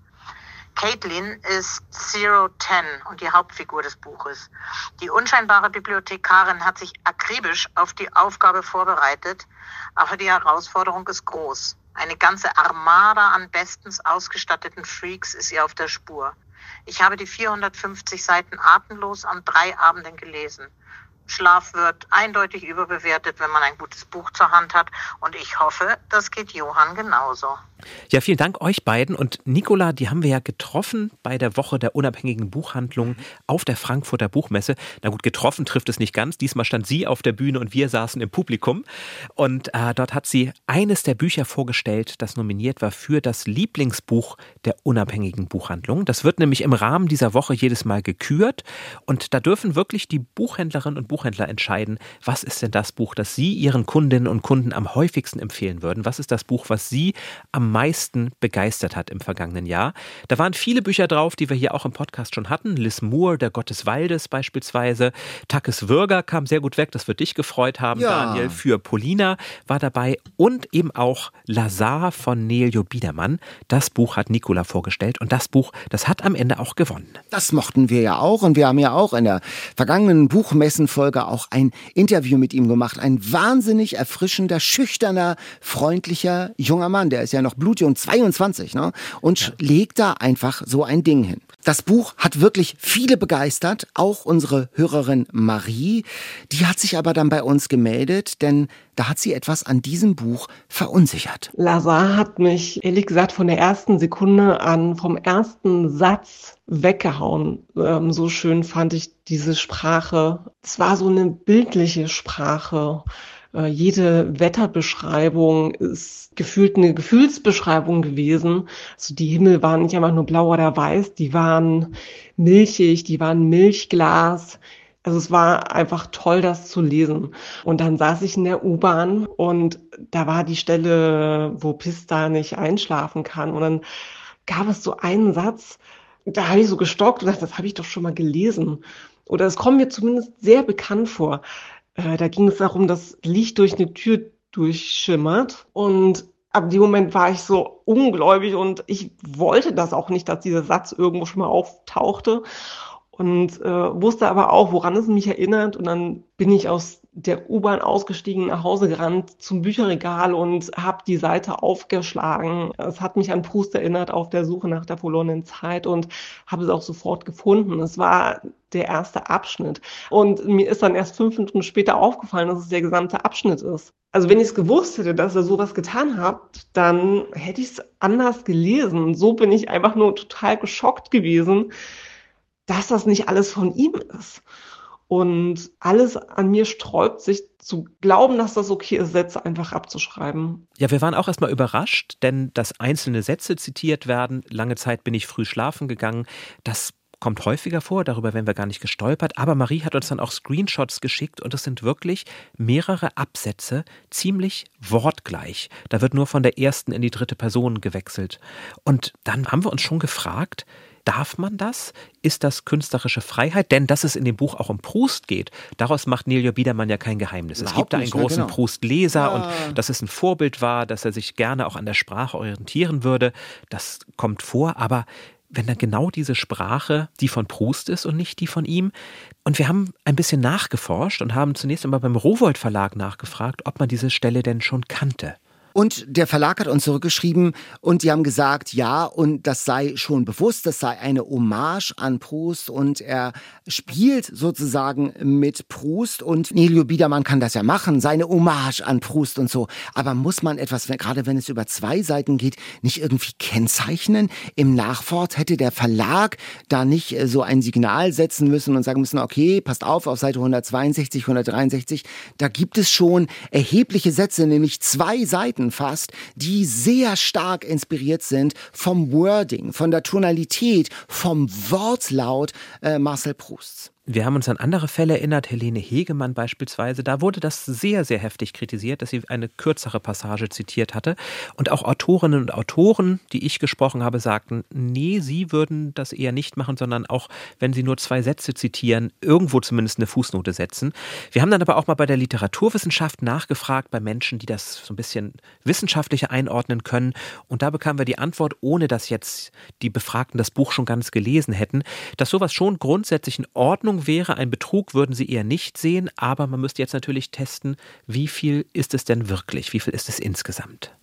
Caitlin ist Zero 10 und die Hauptfigur des Buches. Die unscheinbare Bibliothekarin hat sich akribisch auf die Aufgabe vorbereitet, aber die Herausforderung ist groß. Eine ganze Armada an bestens ausgestatteten Freaks ist ihr auf der Spur. Ich habe die 450 Seiten atemlos an 3 Abenden gelesen. Schlaf wird eindeutig überbewertet, wenn man ein gutes Buch zur Hand hat. Und ich hoffe, das geht Johann genauso. Ja, vielen Dank euch beiden. Und Nicola, die haben wir ja getroffen bei der Woche der unabhängigen Buchhandlung auf der Frankfurter Buchmesse. Na gut, getroffen trifft es nicht ganz. Diesmal stand sie auf der Bühne und wir saßen im Publikum. Und dort hat sie eines der Bücher vorgestellt, das nominiert war für das Lieblingsbuch der unabhängigen Buchhandlung. Das wird nämlich im Rahmen dieser Woche jedes Mal gekürt. Und da dürfen wirklich die Buchhändlerinnen und Buchhändler entscheiden, was ist denn das Buch, das sie ihren Kundinnen und Kunden am häufigsten empfehlen würden? Was ist das Buch, was sie am meisten begeistert hat im vergangenen Jahr? Da waren viele Bücher drauf, die wir hier auch im Podcast schon hatten. Liz Moore, Der Gott des Waldes beispielsweise. Takis Würger kam sehr gut weg, das wird dich gefreut haben, ja. Daniel. Für Polina war dabei und eben auch Lazar von Neeljo Biedermann. Das Buch hat Nicola vorgestellt und das Buch, das hat am Ende auch gewonnen. Das mochten wir ja auch und wir haben ja auch in der vergangenen Buchmessenfolge auch ein Interview mit ihm gemacht. Ein wahnsinnig erfrischender, schüchterner, freundlicher junger Mann. Der ist ja noch blutjung, 22, ne? Und legt da einfach so ein Ding hin. Das Buch hat wirklich viele begeistert, auch unsere Hörerin Marie. Die hat sich aber dann bei uns gemeldet, denn da hat sie etwas an diesem Buch verunsichert. Lazar hat mich, ehrlich gesagt, von der ersten Sekunde an, vom ersten Satz weggehauen. So schön fand ich diese Sprache. Es war so eine bildliche Sprache. Jede Wetterbeschreibung ist gefühlt eine Gefühlsbeschreibung gewesen. Also die Himmel waren nicht einfach nur blau oder weiß, die waren milchig, die waren Milchglas. Also es war einfach toll, das zu lesen. Und dann saß ich in der U-Bahn und da war die Stelle, wo Pista nicht einschlafen kann. Und dann gab es so einen Satz, da habe ich so gestockt und dachte, das habe ich doch schon mal gelesen. Oder es kommt mir zumindest sehr bekannt vor. Da ging es darum, dass Licht durch eine Tür durchschimmert. Und ab dem Moment war ich so ungläubig und ich wollte das auch nicht, dass dieser Satz irgendwo schon mal auftauchte. und wusste aber auch, woran es mich erinnert. Und dann bin ich aus der U-Bahn ausgestiegen, nach Hause gerannt zum Bücherregal und habe die Seite aufgeschlagen. Es hat mich an Proust erinnert, auf der Suche nach der verlorenen Zeit, und habe es auch sofort gefunden. Es war der erste Abschnitt. Und mir ist dann erst 5 Minuten später aufgefallen, dass es der gesamte Abschnitt ist. Also wenn ich es gewusst hätte, dass er sowas getan hat, dann hätte ich es anders gelesen. So bin ich einfach nur total geschockt gewesen, dass das nicht alles von ihm ist. Und alles an mir sträubt sich zu glauben, dass das okay ist, Sätze einfach abzuschreiben. Ja, wir waren auch erstmal überrascht, denn dass einzelne Sätze zitiert werden, lange Zeit bin ich früh schlafen gegangen, das kommt häufiger vor, darüber werden wir gar nicht gestolpert, aber Marie hat uns dann auch Screenshots geschickt und es sind wirklich mehrere Absätze, ziemlich wortgleich. Da wird nur von der ersten in die dritte Person gewechselt. Und dann haben wir uns schon gefragt, darf man das? Ist das künstlerische Freiheit? Denn dass es in dem Buch auch um Proust geht, daraus macht Nélio Biedermann ja kein Geheimnis. Es gibt da einen großen Proust-Leser und dass es ein Vorbild war, dass er sich gerne auch an der Sprache orientieren würde, das kommt vor, aber wenn dann genau diese Sprache die von Proust ist und nicht die von ihm. Und wir haben ein bisschen nachgeforscht und haben zunächst einmal beim Rowohlt Verlag nachgefragt, ob man diese Stelle denn schon kannte. Und der Verlag hat uns zurückgeschrieben und die haben gesagt, ja, und das sei schon bewusst, das sei eine Hommage an Proust und er spielt sozusagen mit Proust und Nélio Biedermann kann das ja machen, seine Hommage an Proust und so. Aber muss man etwas, gerade wenn es über 2 Seiten geht, nicht irgendwie kennzeichnen? Im Nachwort hätte der Verlag da nicht so ein Signal setzen müssen und sagen müssen, okay, passt auf Seite 162, 163, da gibt es schon erhebliche Sätze, nämlich 2 Seiten fast, die sehr stark inspiriert sind vom Wording, von der Tonalität, vom Wortlaut Marcel Prousts. Wir haben uns an andere Fälle erinnert, Helene Hegemann beispielsweise, da wurde das sehr, sehr heftig kritisiert, dass sie eine kürzere Passage zitiert hatte. Und auch Autorinnen und Autoren, die ich gesprochen habe, sagten, nee, sie würden das eher nicht machen, sondern auch, wenn sie nur 2 Sätze zitieren, irgendwo zumindest eine Fußnote setzen. Wir haben dann aber auch mal bei der Literaturwissenschaft nachgefragt, bei Menschen, die das so ein bisschen wissenschaftlicher einordnen können. Und da bekamen wir die Antwort, ohne dass jetzt die Befragten das Buch schon ganz gelesen hätten, dass sowas schon grundsätzlich in Ordnung wäre, ein Betrug würden sie eher nicht sehen, aber man müsste jetzt natürlich testen, wie viel ist es denn wirklich, wie viel ist es insgesamt?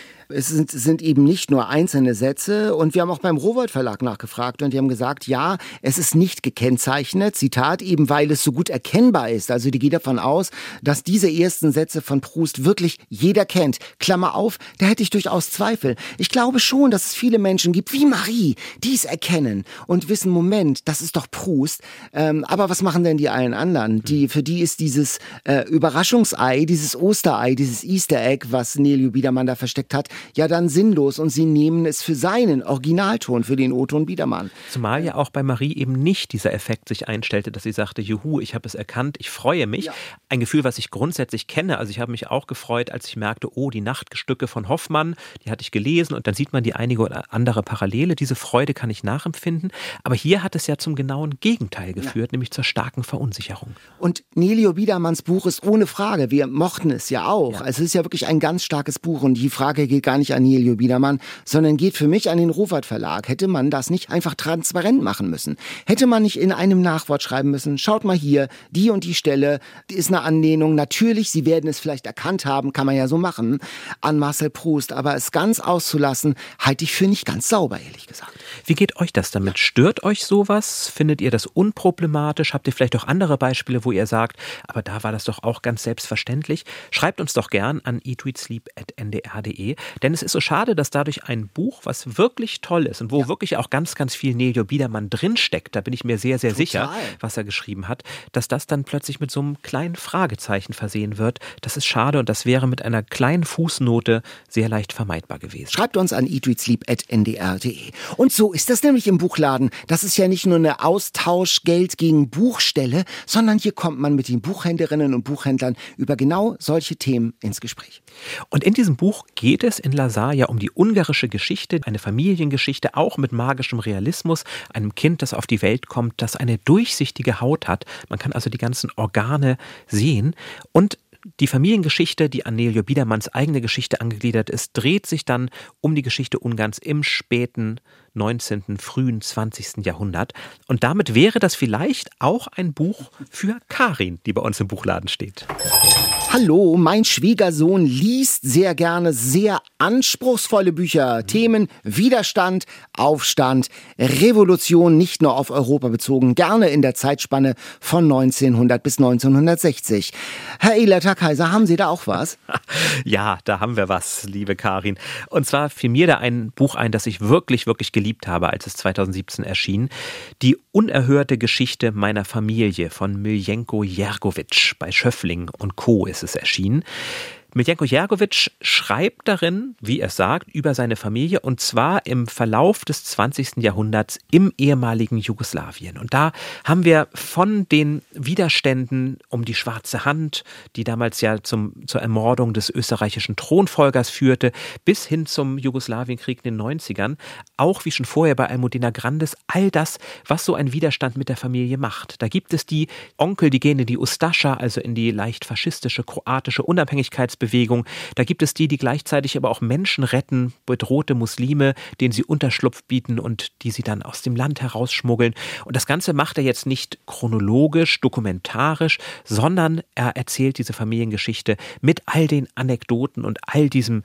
Es sind eben nicht nur einzelne Sätze und wir haben auch beim Rowohlt Verlag nachgefragt und die haben gesagt, ja, es ist nicht gekennzeichnet, Zitat, eben weil es so gut erkennbar ist. Also die geht davon aus, dass diese ersten Sätze von Proust wirklich jeder kennt. Klammer auf, da hätte ich durchaus Zweifel. Ich glaube schon, dass es viele Menschen gibt, wie Marie, die es erkennen und wissen, Moment, das ist doch Proust. Aber was machen denn die allen anderen? Für die ist dieses Überraschungsei, dieses Osterei, dieses Easter Egg, was Nélio Biedermann da versteckt hat, ja dann sinnlos und sie nehmen es für seinen Originalton, für den O-Ton Biedermann. Zumal ja auch bei Marie eben nicht dieser Effekt sich einstellte, dass sie sagte, juhu, ich habe es erkannt, ich freue mich. Ja. Ein Gefühl, was ich grundsätzlich kenne. Also ich habe mich auch gefreut, als ich merkte, oh, die Nachtstücke von Hoffmann, die hatte ich gelesen und dann sieht man die einige oder andere Parallele. Diese Freude kann ich nachempfinden. Aber hier hat es ja zum genauen Gegenteil geführt, nämlich zur starken Verunsicherung. Und Nélio Biedermanns Buch ist ohne Frage, wir mochten es ja auch. Ja. Also es ist ja wirklich ein ganz starkes Buch und die Frage geht gar nicht an Nélio Biedermann, sondern geht für mich an den Rowohlt Verlag. Hätte man das nicht einfach transparent machen müssen? Hätte man nicht in einem Nachwort schreiben müssen, schaut mal hier, die und die Stelle, die ist eine Anlehnung. Natürlich, Sie werden es vielleicht erkannt haben, kann man ja so machen, an Marcel Proust, aber es ganz auszulassen, halte ich für nicht ganz sauber, ehrlich gesagt. Wie geht euch das damit? Stört euch sowas? Findet ihr das unproblematisch? Habt ihr vielleicht auch andere Beispiele, wo ihr sagt, aber da war das doch auch ganz selbstverständlich? Schreibt uns doch gern an eatreadsleep@ndr.de. Denn es ist so schade, dass dadurch ein Buch, was wirklich toll ist und wo wirklich auch ganz, ganz viel Nélio Biedermann drinsteckt, da bin ich mir sehr, sehr sicher, was er geschrieben hat, dass das dann plötzlich mit so einem kleinen Fragezeichen versehen wird. Das ist schade und das wäre mit einer kleinen Fußnote sehr leicht vermeidbar gewesen. Schreibt uns an eatreadsleep@ndr.de. Und so ist das nämlich im Buchladen. Das ist ja nicht nur eine Austauschgeld gegen Buchstelle, sondern hier kommt man mit den Buchhändlerinnen und Buchhändlern über genau solche Themen ins Gespräch. Und in diesem Buch geht es in Lazar ja um die ungarische Geschichte, eine Familiengeschichte, auch mit magischem Realismus, einem Kind, das auf die Welt kommt, das eine durchsichtige Haut hat. Man kann also die ganzen Organe sehen und Die Familiengeschichte, die an Neeljo Biedermanns eigene Geschichte angegliedert ist, dreht sich dann um die Geschichte Ungarns im späten 19., frühen 20. Jahrhundert. Und damit wäre das vielleicht auch ein Buch für Karin, die bei uns im Buchladen steht. Hallo, mein Schwiegersohn liest sehr gerne sehr anspruchsvolle Bücher. Themen Widerstand, Aufstand, Revolution, nicht nur auf Europa bezogen, gerne in der Zeitspanne von 1900 bis 1960. Herr Ehleter-Kaiser, haben Sie da auch was? Ja, da haben wir was, liebe Karin. Und zwar fiel mir da ein Buch ein, das ich wirklich, wirklich geliebt habe, als es 2017 erschien. Die unerhörte Geschichte meiner Familie von Miljenko Jergowitsch bei Schöffling und Co. ist es erschienen. Miljenko Jergowitsch schreibt darin, wie er sagt, über seine Familie und zwar im Verlauf des 20. Jahrhunderts im ehemaligen Jugoslawien. Und da haben wir von den Widerständen um die Schwarze Hand, die damals ja zur Ermordung des österreichischen Thronfolgers führte, bis hin zum Jugoslawienkrieg in den 90ern, auch wie schon vorher bei Almudena Grandes, all das, was so ein Widerstand mit der Familie macht. Da gibt es die Onkel, die gehen in die Ustascha, also in die leicht faschistische kroatische Unabhängigkeitsbewegung. Da gibt es die gleichzeitig aber auch Menschen retten, bedrohte Muslime, denen sie Unterschlupf bieten und die sie dann aus dem Land herausschmuggeln. Und das Ganze macht er jetzt nicht chronologisch, dokumentarisch, sondern er erzählt diese Familiengeschichte mit all den Anekdoten und all diesen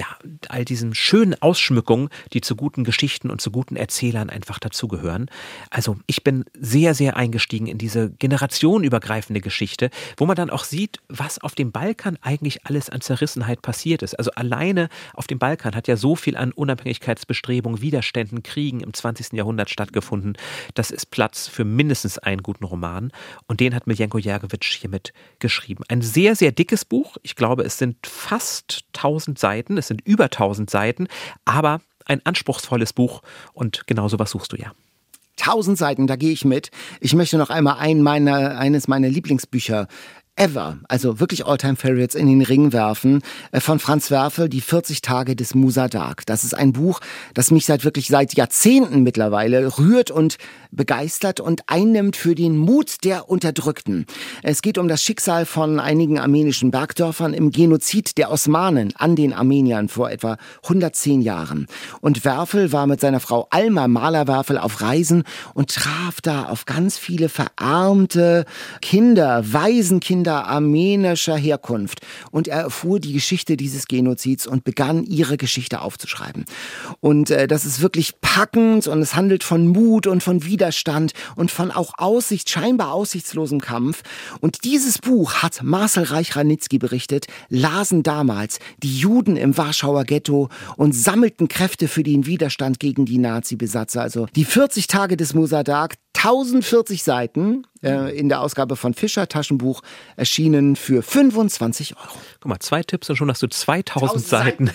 schönen Ausschmückungen, die zu guten Geschichten und zu guten Erzählern einfach dazugehören. Also ich bin sehr, sehr eingestiegen in diese generationenübergreifende Geschichte, wo man dann auch sieht, was auf dem Balkan eigentlich alles an Zerrissenheit passiert ist. Also alleine auf dem Balkan hat ja so viel an Unabhängigkeitsbestrebungen, Widerständen, Kriegen im 20. Jahrhundert stattgefunden. Das ist Platz für mindestens einen guten Roman. Und den hat Miljenko Jergowitsch hiermit geschrieben. Ein sehr, sehr dickes Buch. Ich glaube, es sind fast 1000 Seiten. Es sind über 1000 Seiten. Aber ein anspruchsvolles Buch. Und genau sowas suchst du ja. 1000 Seiten, da gehe ich mit. Ich möchte noch einmal eines meiner Lieblingsbücher ever, also wirklich All-Time-Favorites in den Ring werfen, von Franz Werfel, die 40 Tage des Musa Dagh. Das ist ein Buch, das mich seit Jahrzehnten mittlerweile rührt und begeistert und einnimmt für den Mut der Unterdrückten. Es geht um das Schicksal von einigen armenischen Bergdörfern im Genozid der Osmanen an den Armeniern vor etwa 110 Jahren. Und Werfel war mit seiner Frau Alma Mahler-Werfel auf Reisen und traf da auf ganz viele verarmte Kinder, Waisenkinder armenischer Herkunft. Und er erfuhr die Geschichte dieses Genozids und begann, ihre Geschichte aufzuschreiben. Und das ist wirklich packend und es handelt von Mut und von Widerstand und von auch scheinbar aussichtslosem Kampf. Und dieses Buch, hat Marcel Reich-Ranitzky berichtet, lasen damals die Juden im Warschauer Ghetto und sammelten Kräfte für den Widerstand gegen die Nazi-Besatzer. Also die 40 Tage des Musa Dagh, 1040 Seiten in der Ausgabe von Fischer Taschenbuch, erschienen für 25 €. Guck mal, 2 Tipps und schon hast du 2000 Seiten.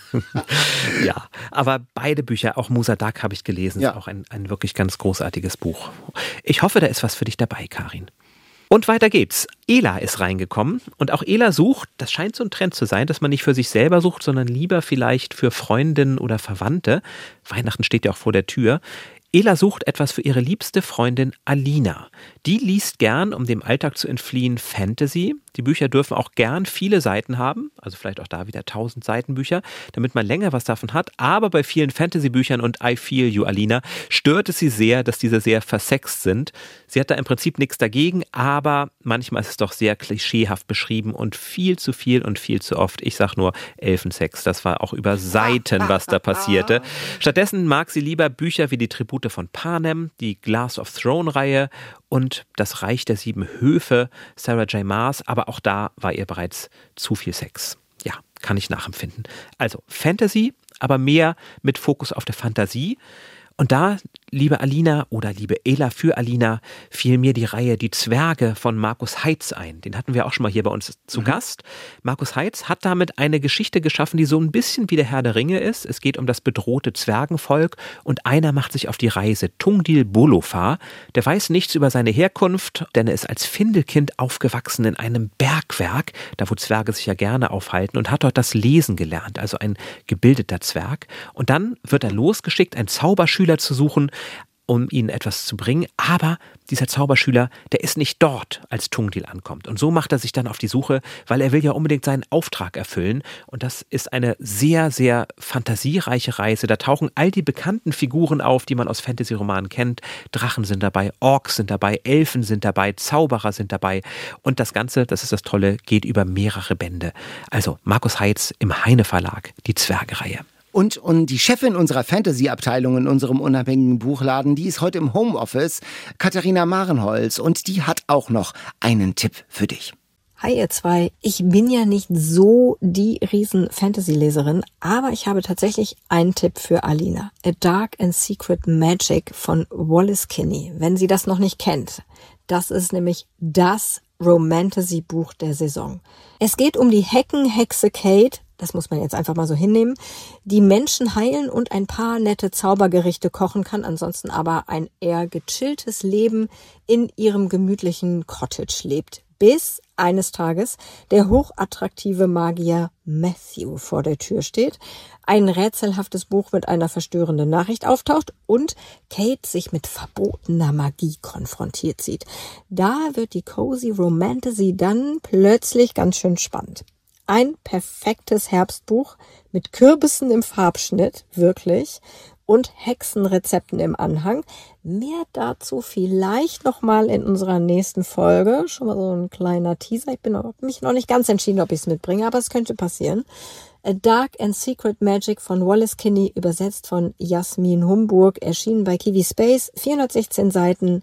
Ja, aber beide Bücher, auch Musa Dagh habe ich gelesen, ist auch ein wirklich ganz großartiges Buch. Ich hoffe, da ist was für dich dabei, Karin. Und weiter geht's. Ela ist reingekommen und auch Ela sucht, das scheint so ein Trend zu sein, dass man nicht für sich selber sucht, sondern lieber vielleicht für Freundinnen oder Verwandte. Weihnachten steht ja auch vor der Tür. Ela sucht etwas für ihre liebste Freundin Alina. Die liest gern, um dem Alltag zu entfliehen, Fantasy. Die Bücher dürfen auch gern viele Seiten haben, also vielleicht auch da wieder 1000 Seiten Bücher, damit man länger was davon hat. Aber bei vielen Fantasy-Büchern und I Feel You, Alina, stört es sie sehr, dass diese sehr versext sind. Sie hat da im Prinzip nichts dagegen, aber manchmal ist es doch sehr klischeehaft beschrieben und viel zu viel und viel zu oft. Ich sag nur Elfensex, das war auch über Seiten, was da passierte. Stattdessen mag sie lieber Bücher wie die Tribute von Panem, die Glass of Throne-Reihe und das Reich der 7 Höfe, Sarah J. Maas, aber auch da war ihr bereits zu viel Sex. Ja, kann ich nachempfinden. Also Fantasy, aber mehr mit Fokus auf der Fantasie. Und da, liebe Alina oder liebe Ela für Alina, fiel mir die Reihe Die Zwerge von Markus Heitz ein. Den hatten wir auch schon mal hier bei uns zu Gast. Markus Heitz hat damit eine Geschichte geschaffen, die so ein bisschen wie der Herr der Ringe ist. Es geht um das bedrohte Zwergenvolk und einer macht sich auf die Reise, Tungdil Bolofar. Der weiß nichts über seine Herkunft, denn er ist als Findelkind aufgewachsen in einem Bergwerk, da wo Zwerge sich ja gerne aufhalten, und hat dort das Lesen gelernt, also ein gebildeter Zwerg. Und dann wird er losgeschickt, ein Zauberschüler zu suchen, um ihnen etwas zu bringen. Aber dieser Zauberschüler, der ist nicht dort, als Tungdil ankommt. Und so macht er sich dann auf die Suche, weil er will ja unbedingt seinen Auftrag erfüllen. Und das ist eine sehr, sehr fantasiereiche Reise. Da tauchen all die bekannten Figuren auf, die man aus Fantasy-Romanen kennt. Drachen sind dabei, Orks sind dabei, Elfen sind dabei, Zauberer sind dabei. Und das Ganze, das ist das Tolle, geht über mehrere Bände. Also Markus Heitz im Heine Verlag, die Zwerge-Reihe. Und die Chefin unserer Fantasy-Abteilung in unserem unabhängigen Buchladen, die ist heute im Homeoffice, Katharina Marenholz. Und die hat auch noch einen Tipp für dich. Hi ihr zwei, ich bin ja nicht so die Riesen-Fantasy-Leserin, aber ich habe tatsächlich einen Tipp für Alina. A Dark and Secret Magic von Wallace Kinney. Wenn sie das noch nicht kennt, das ist nämlich das Romantasy-Buch der Saison. Es geht um die Heckenhexe Kate, das muss man jetzt einfach mal so hinnehmen, die Menschen heilen und ein paar nette Zaubergerichte kochen kann, ansonsten aber ein eher gechilltes Leben in ihrem gemütlichen Cottage lebt. Bis eines Tages der hochattraktive Magier Matthew vor der Tür steht, ein rätselhaftes Buch mit einer verstörenden Nachricht auftaucht und Kate sich mit verbotener Magie konfrontiert sieht. Da wird die Cozy Romantasy dann plötzlich ganz schön spannend. Ein perfektes Herbstbuch mit Kürbissen im Farbschnitt, wirklich, und Hexenrezepten im Anhang. Mehr dazu vielleicht nochmal in unserer nächsten Folge. Schon mal so ein kleiner Teaser. Ich bin mich noch nicht ganz entschieden, ob ich es mitbringe, aber es könnte passieren. A Dark and Secret Magic von Wallace Kinney, übersetzt von Jasmin Humburg, erschienen bei Kiwi Space, 416 Seiten,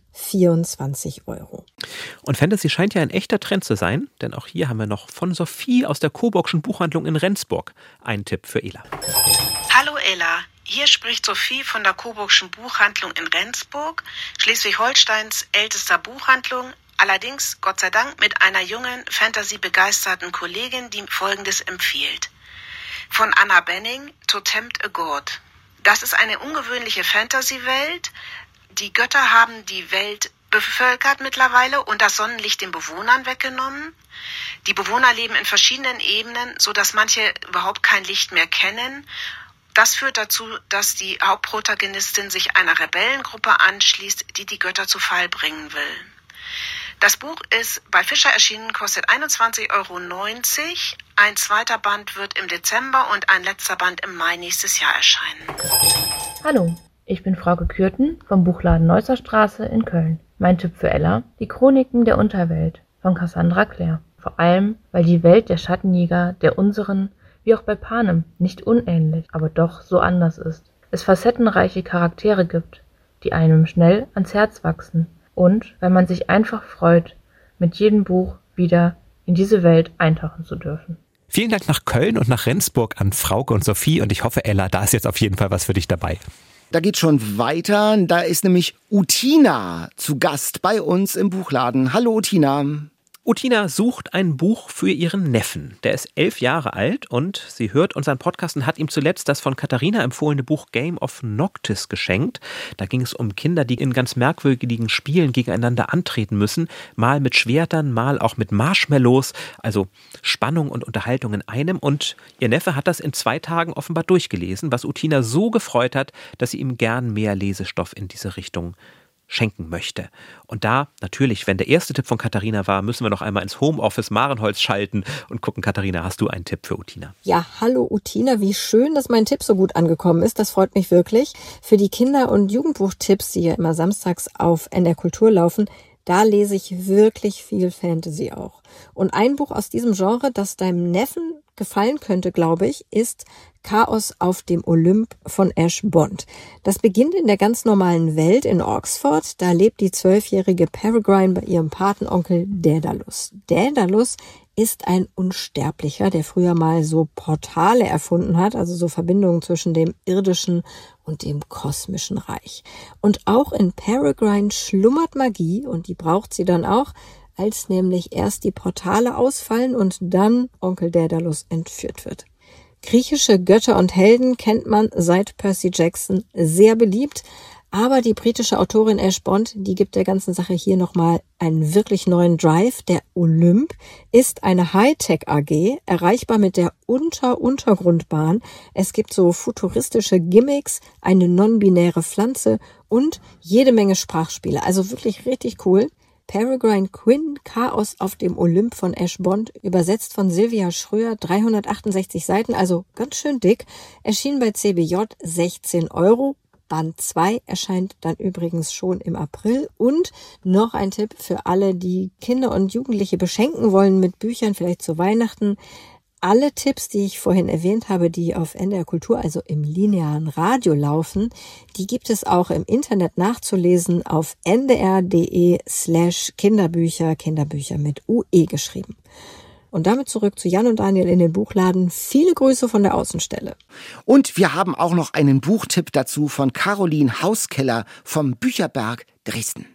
24 €. Und Fantasy scheint ja ein echter Trend zu sein, denn auch hier haben wir noch von Sophie aus der Coburgschen Buchhandlung in Rendsburg einen Tipp für Ela. Hallo Ela, hier spricht Sophie von der Coburgschen Buchhandlung in Rendsburg, Schleswig-Holsteins ältester Buchhandlung. Allerdings, Gott sei Dank, mit einer jungen, Fantasy-begeisterten Kollegin, die Folgendes empfiehlt. Von Anna Benning, To Tempt a God. Das ist eine ungewöhnliche Fantasy-Welt. Die Götter haben die Welt bevölkert mittlerweile und das Sonnenlicht den Bewohnern weggenommen. Die Bewohner leben in verschiedenen Ebenen, sodass manche überhaupt kein Licht mehr kennen. Das führt dazu, dass die Hauptprotagonistin sich einer Rebellengruppe anschließt, die die Götter zu Fall bringen will. Das Buch ist bei Fischer erschienen, kostet 21,90 €. Ein zweiter Band wird im Dezember und ein letzter Band im Mai nächstes Jahr erscheinen. Hallo, ich bin Frauke Kürten vom Buchladen Neusser Straße in Köln. Mein Tipp für Ella: Die Chroniken der Unterwelt von Cassandra Clare. Vor allem, weil die Welt der Schattenjäger der unseren, wie auch bei Panem, nicht unähnlich, aber doch so anders ist. Es facettenreiche Charaktere gibt, die einem schnell ans Herz wachsen. Und weil man sich einfach freut, mit jedem Buch wieder in diese Welt eintauchen zu dürfen. Vielen Dank nach Köln und nach Rendsburg an Frauke und Sophie. Und ich hoffe, Ella, da ist jetzt auf jeden Fall was für dich dabei. Da geht schon weiter. Da ist nämlich Utina zu Gast bei uns im Buchladen. Hallo Utina. Utina sucht ein Buch für ihren Neffen. Der ist 11 Jahre alt und sie hört unseren Podcast und hat ihm zuletzt das von Katharina empfohlene Buch Game of Noctis geschenkt. Da ging es um Kinder, die in ganz merkwürdigen Spielen gegeneinander antreten müssen. Mal mit Schwertern, mal auch mit Marshmallows. Also Spannung und Unterhaltung in einem. Und ihr Neffe hat das in 2 Tagen offenbar durchgelesen, was Utina so gefreut hat, dass sie ihm gern mehr Lesestoff in diese Richtung schenken möchte. Und da, natürlich, wenn der erste Tipp von Katharina war, müssen wir noch einmal ins Homeoffice Marenholz schalten und gucken. Katharina, hast du einen Tipp für Utina? Ja, hallo Utina, wie schön, dass mein Tipp so gut angekommen ist. Das freut mich wirklich. Für die Kinder- und Jugendbuchtipps, die ja immer samstags auf NDR Kultur laufen, da lese ich wirklich viel Fantasy auch. Und ein Buch aus diesem Genre, das deinem Neffen gefallen könnte, glaube ich, ist Chaos auf dem Olymp von Ash Bond. Das beginnt in der ganz normalen Welt in Oxford. Da lebt die 12-jährige Peregrine bei ihrem Patenonkel Daedalus. Daedalus ist ein Unsterblicher, der früher mal so Portale erfunden hat, also so Verbindungen zwischen dem irdischen und dem kosmischen Reich. Und auch in Peregrine schlummert Magie und die braucht sie dann auch, als nämlich erst die Portale ausfallen und dann Onkel Daedalus entführt wird. Griechische Götter und Helden kennt man seit Percy Jackson, sehr beliebt, Aber die britische Autorin Ash Bond, die gibt der ganzen Sache hier nochmal einen wirklich neuen Drive. Der Olymp ist eine Hightech AG, erreichbar mit der Untergrundbahn. Es gibt so futuristische Gimmicks, eine non-binäre Pflanze und jede Menge Sprachspiele. Also wirklich richtig cool. Peregrine Quinn, Chaos auf dem Olymp von Ash Bond, übersetzt von Silvia Schröer, 368 Seiten, also ganz schön dick, erschien bei CBJ 16 €. Band 2 erscheint dann übrigens schon im April. Und noch ein Tipp für alle, die Kinder und Jugendliche beschenken wollen mit Büchern, vielleicht zu Weihnachten. Alle Tipps, die ich vorhin erwähnt habe, die auf NDR Kultur, also im linearen Radio laufen, die gibt es auch im Internet nachzulesen auf ndr.de/Kinderbücher, Kinderbücher mit UE geschrieben. Und damit zurück zu Jan und Daniel in den Buchladen. Viele Grüße von der Außenstelle. Und wir haben auch noch einen Buchtipp dazu von Caroline Hauskeller vom Bücherberg Dresden.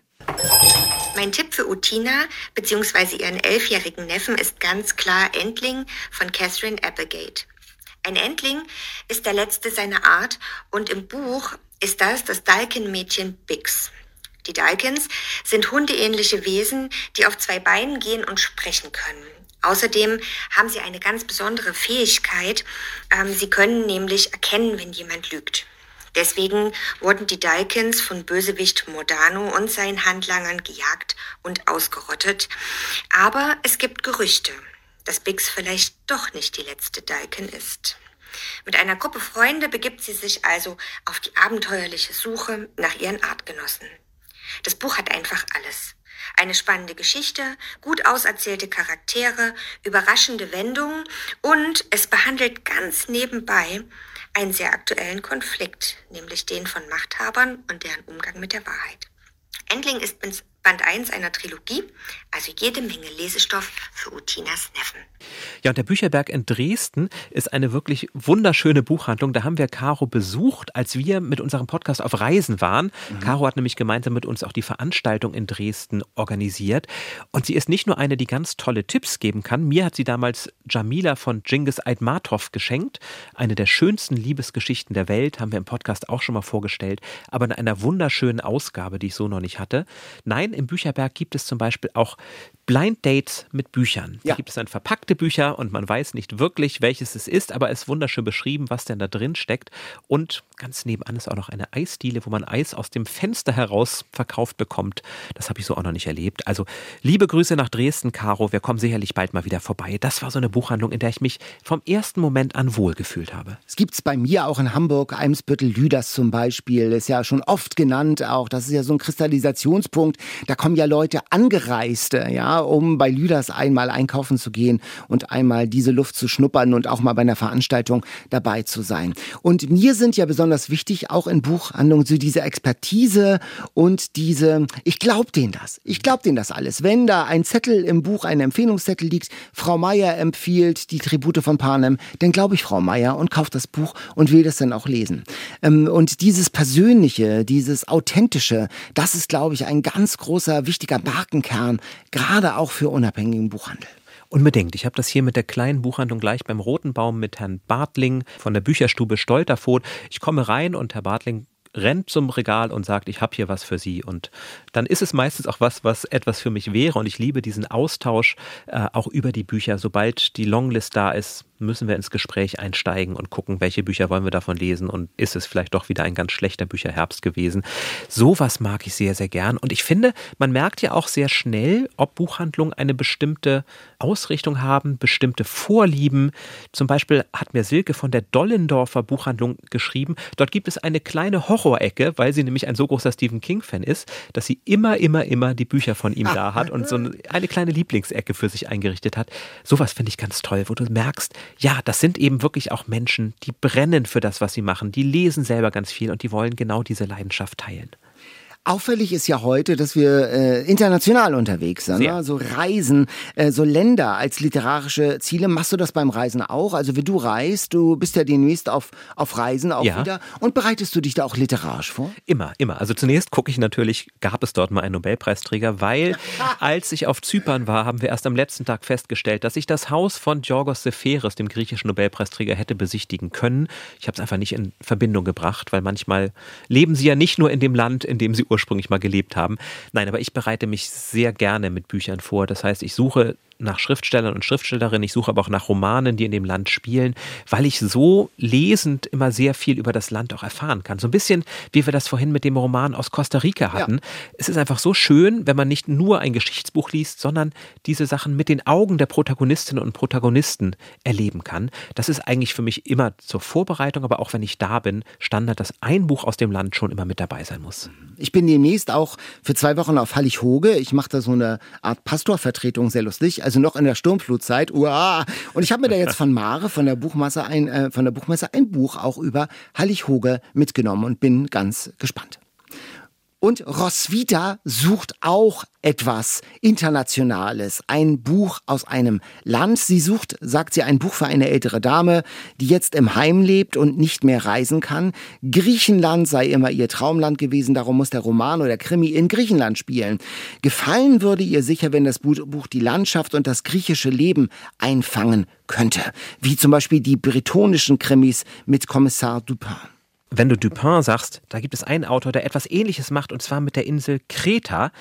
Mein Tipp für Utina bzw. ihren 11-jährigen Neffen ist ganz klar Entling von Catherine Applegate. Ein Entling ist der letzte seiner Art und im Buch ist das Dalkin-Mädchen Bix. Die Dalkins sind hundeähnliche Wesen, die auf 2 Beinen gehen und sprechen können. Außerdem haben sie eine ganz besondere Fähigkeit. Sie können nämlich erkennen, wenn jemand lügt. Deswegen wurden die Dalkins von Bösewicht Mordano und seinen Handlangern gejagt und ausgerottet. Aber es gibt Gerüchte, dass Bix vielleicht doch nicht die letzte Dalkin ist. Mit einer Gruppe Freunde begibt sie sich also auf die abenteuerliche Suche nach ihren Artgenossen. Das Buch hat einfach alles. Eine spannende Geschichte, gut auserzählte Charaktere, überraschende Wendungen und es behandelt ganz nebenbei einen sehr aktuellen Konflikt, nämlich den von Machthabern und deren Umgang mit der Wahrheit. Entling ist Band 1 einer Trilogie, also jede Menge Lesestoff für Utinas Neffen. Ja, und der Bücherberg in Dresden ist eine wirklich wunderschöne Buchhandlung. Da haben wir Caro besucht, als wir mit unserem Podcast auf Reisen waren. Caro hat nämlich gemeinsam mit uns auch die Veranstaltung in Dresden organisiert. Und sie ist nicht nur eine, die ganz tolle Tipps geben kann. Mir hat sie damals Jamila von Cengiz Aitmatov geschenkt. Eine der schönsten Liebesgeschichten der Welt, haben wir im Podcast auch schon mal vorgestellt. Aber in einer wunderschönen Ausgabe, die ich so noch nicht hatte. Nein, im Bücherberg gibt es zum Beispiel auch Blind Dates mit Büchern. Da gibt es dann verpackte Bücher und man weiß nicht wirklich, welches es ist, aber es ist wunderschön beschrieben, was denn da drin steckt. Und ganz nebenan ist auch noch eine Eisdiele, wo man Eis aus dem Fenster heraus verkauft bekommt. Das habe ich so auch noch nicht erlebt. Also liebe Grüße nach Dresden, Caro. Wir kommen sicherlich bald mal wieder vorbei. Das war so eine Buchhandlung, in der ich mich vom ersten Moment an wohlgefühlt habe. Es gibt es bei mir auch in Hamburg, Eimsbüttel, Lüders zum Beispiel. Ist ja schon oft genannt auch. Das ist ja so ein Kristallisationspunkt. Da kommen ja Leute angereist, ja, um bei Lüders einmal einkaufen zu gehen und einmal diese Luft zu schnuppern und auch mal bei einer Veranstaltung dabei zu sein. Und mir sind ja besonders wichtig, auch in Buchhandlungen, so diese Expertise und diese, ich glaube denen das alles. Wenn da ein Zettel im Buch, ein Empfehlungszettel liegt, Frau Meier empfiehlt die Tribute von Panem, dann glaube ich Frau Meier und kaufe das Buch und will das dann auch lesen. Und dieses Persönliche, dieses Authentische, das ist, glaube ich, ein ganz großer, wichtiger Markenkern, gerade auch für unabhängigen Buchhandel. Unbedingt. Ich habe das hier mit der kleinen Buchhandlung gleich beim Roten Baum mit Herrn Bartling von der Bücherstube Stolterfoth. Ich komme rein und Herr Bartling rennt zum Regal und sagt, ich habe hier was für Sie. Und dann ist es meistens auch was etwas für mich wäre. Und ich liebe diesen Austausch auch über die Bücher. Sobald die Longlist da ist, müssen wir ins Gespräch einsteigen und gucken, welche Bücher wollen wir davon lesen und ist es vielleicht doch wieder ein ganz schlechter Bücherherbst gewesen. Sowas mag ich sehr, sehr gern. Und ich finde, man merkt ja auch sehr schnell, ob Buchhandlungen eine bestimmte Ausrichtung haben, bestimmte Vorlieben. Zum Beispiel hat mir Silke von der Dollendorfer Buchhandlung geschrieben, dort gibt es eine kleine Horrorecke, weil sie nämlich ein so großer Stephen King-Fan ist, dass sie immer die Bücher von ihm da hat und so eine kleine Lieblingsecke für sich eingerichtet hat. Sowas finde ich ganz toll, wo du merkst, ja, das sind eben wirklich auch Menschen, die brennen für das, was sie machen. Die lesen selber ganz viel und die wollen genau diese Leidenschaft teilen. Auffällig ist ja heute, dass wir international unterwegs sind, ne? So Reisen, so Länder als literarische Ziele. Machst du das beim Reisen auch? Also wenn du reist, du bist ja demnächst auf Reisen auch wieder. Und bereitest du dich da auch literarisch vor? Immer. Also zunächst gucke ich natürlich, gab es dort mal einen Nobelpreisträger, weil als ich auf Zypern war, haben wir erst am letzten Tag festgestellt, dass ich das Haus von Georgos Seferis, dem griechischen Nobelpreisträger, hätte besichtigen können. Ich habe es einfach nicht in Verbindung gebracht, weil manchmal leben sie ja nicht nur in dem Land, in dem sie ursprünglich mal gelebt haben. Nein, aber ich bereite mich sehr gerne mit Büchern vor. Das heißt, ich suche nach Schriftstellern und Schriftstellerinnen, ich suche aber auch nach Romanen, die in dem Land spielen, weil ich so lesend immer sehr viel über das Land auch erfahren kann. So ein bisschen, wie wir das vorhin mit dem Roman aus Costa Rica hatten. Ja. Es ist einfach so schön, wenn man nicht nur ein Geschichtsbuch liest, sondern diese Sachen mit den Augen der Protagonistinnen und Protagonisten erleben kann. Das ist eigentlich für mich immer zur Vorbereitung, aber auch wenn ich da bin, Standard, dass ein Buch aus dem Land schon immer mit dabei sein muss. Ich bin demnächst auch für 2 Wochen auf Hallig-Hoge. Ich mache da so eine Art Pastorvertretung, sehr lustig. Also noch in der Sturmflutzeit. Uah. Und ich habe mir da jetzt von Mare, von der Buchmesse ein Buch auch über Hallig-Hoge mitgenommen und bin ganz gespannt. Und Roswitha sucht auch etwas Internationales, ein Buch aus einem Land. Sie sucht, sagt sie, ein Buch für eine ältere Dame, die jetzt im Heim lebt und nicht mehr reisen kann. Griechenland sei immer ihr Traumland gewesen, darum muss der Roman oder Krimi in Griechenland spielen. Gefallen würde ihr sicher, wenn das Buch die Landschaft und das griechische Leben einfangen könnte. Wie zum Beispiel die bretonischen Krimis mit Kommissar Dupin. Wenn du Dupin sagst, da gibt es einen Autor, der etwas Ähnliches macht, und zwar mit der Insel Kreta,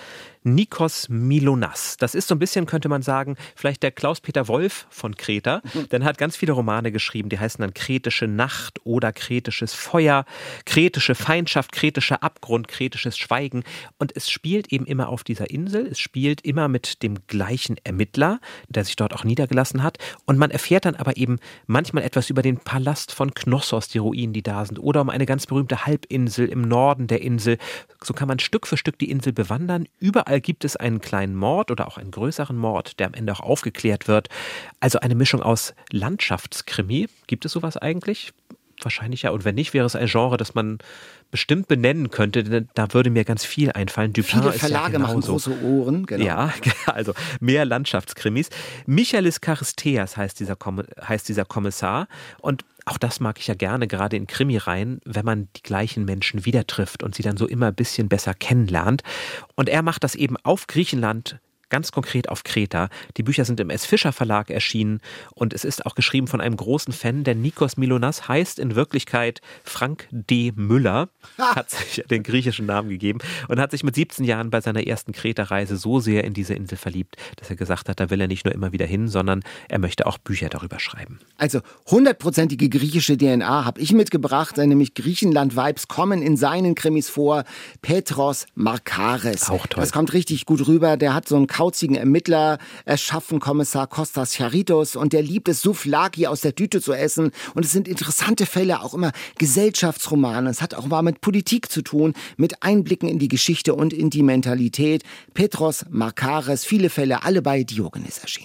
Nikos Mylonas. Das ist so ein bisschen, könnte man sagen, vielleicht der Klaus-Peter Wolf von Kreta, denn er hat ganz viele Romane geschrieben, die heißen dann Kretische Nacht oder Kretisches Feuer, Kretische Feindschaft, Kretischer Abgrund, Kretisches Schweigen, und es spielt eben immer auf dieser Insel, es spielt immer mit dem gleichen Ermittler, der sich dort auch niedergelassen hat, und man erfährt dann aber eben manchmal etwas über den Palast von Knossos, die Ruinen, die da sind, oder um eine ganz berühmte Halbinsel im Norden der Insel. So kann man Stück für Stück die Insel bewandern. Überall gibt es einen kleinen Mord oder auch einen größeren Mord, der am Ende auch aufgeklärt wird. Also eine Mischung aus Landschaftskrimi. Gibt es sowas eigentlich? Wahrscheinlich ja. Und wenn nicht, wäre es ein Genre, das man bestimmt benennen könnte, denn da würde mir ganz viel einfallen. Dupin Viele Verlage ist ja machen große Ohren. Genau. Ja, also mehr Landschaftskrimis. Michalis Charisteas heißt dieser Kommissar, und auch das mag ich ja gerne, gerade in Krimireihen, wenn man die gleichen Menschen wieder trifft und sie dann so immer ein bisschen besser kennenlernt. Und er macht das eben auf Griechenland, ganz konkret auf Kreta. Die Bücher sind im S. Fischer Verlag erschienen und es ist auch geschrieben von einem großen Fan, denn Nikos Mylonas heißt in Wirklichkeit Frank D. Müller, hat sich den griechischen Namen gegeben und hat sich mit 17 Jahren bei seiner ersten Kreta-Reise so sehr in diese Insel verliebt, dass er gesagt hat, da will er nicht nur immer wieder hin, sondern er möchte auch Bücher darüber schreiben. Also 100%ige griechische DNA habe ich mitgebracht, nämlich Griechenland-Vibes kommen in seinen Krimis vor. Petros Markaris. Auch toll. Das kommt richtig gut rüber. Der hat so einen kauzigen Ermittler erschaffen, Kommissar Kostas Charitos, und der liebt es, Souvlaki aus der Tüte zu essen. Und es sind interessante Fälle, auch immer Gesellschaftsromane. Es hat auch mal mit Politik zu tun, mit Einblicken in die Geschichte und in die Mentalität. Petros Markaris, viele Fälle, alle bei Diogenes erschienen.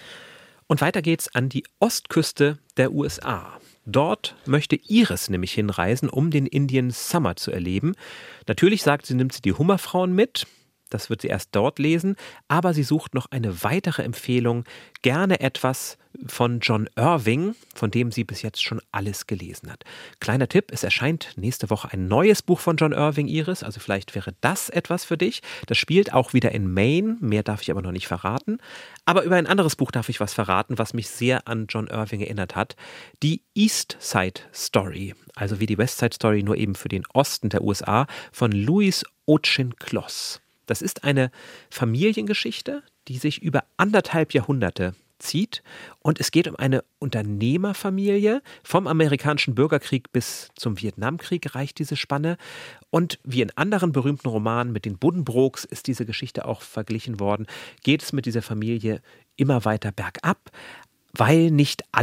Und weiter geht's an die Ostküste der USA. Dort möchte Iris nämlich hinreisen, um den Indian Summer zu erleben. Natürlich sagt sie, nimmt sie die Hummerfrauen mit. Das wird sie erst dort lesen, aber sie sucht noch eine weitere Empfehlung, gerne etwas von John Irving, von dem sie bis jetzt schon alles gelesen hat. Kleiner Tipp, es erscheint nächste Woche ein neues Buch von John Irving, Iris, also vielleicht wäre das etwas für dich. Das spielt auch wieder in Maine, mehr darf ich aber noch nicht verraten. Aber über ein anderes Buch darf ich was verraten, was mich sehr an John Irving erinnert hat. Die East Side Story, also wie die West Side Story, nur eben für den Osten der USA, von Louis Auchincloss. Das ist eine Familiengeschichte, die sich über 1,5 Jahrhunderte zieht. Und es geht um eine Unternehmerfamilie. Vom amerikanischen Bürgerkrieg bis zum Vietnamkrieg reicht diese Spanne. Und wie in anderen berühmten Romanen mit den Buddenbrooks ist diese Geschichte auch verglichen worden, geht es mit dieser Familie immer weiter bergab, weil nicht alle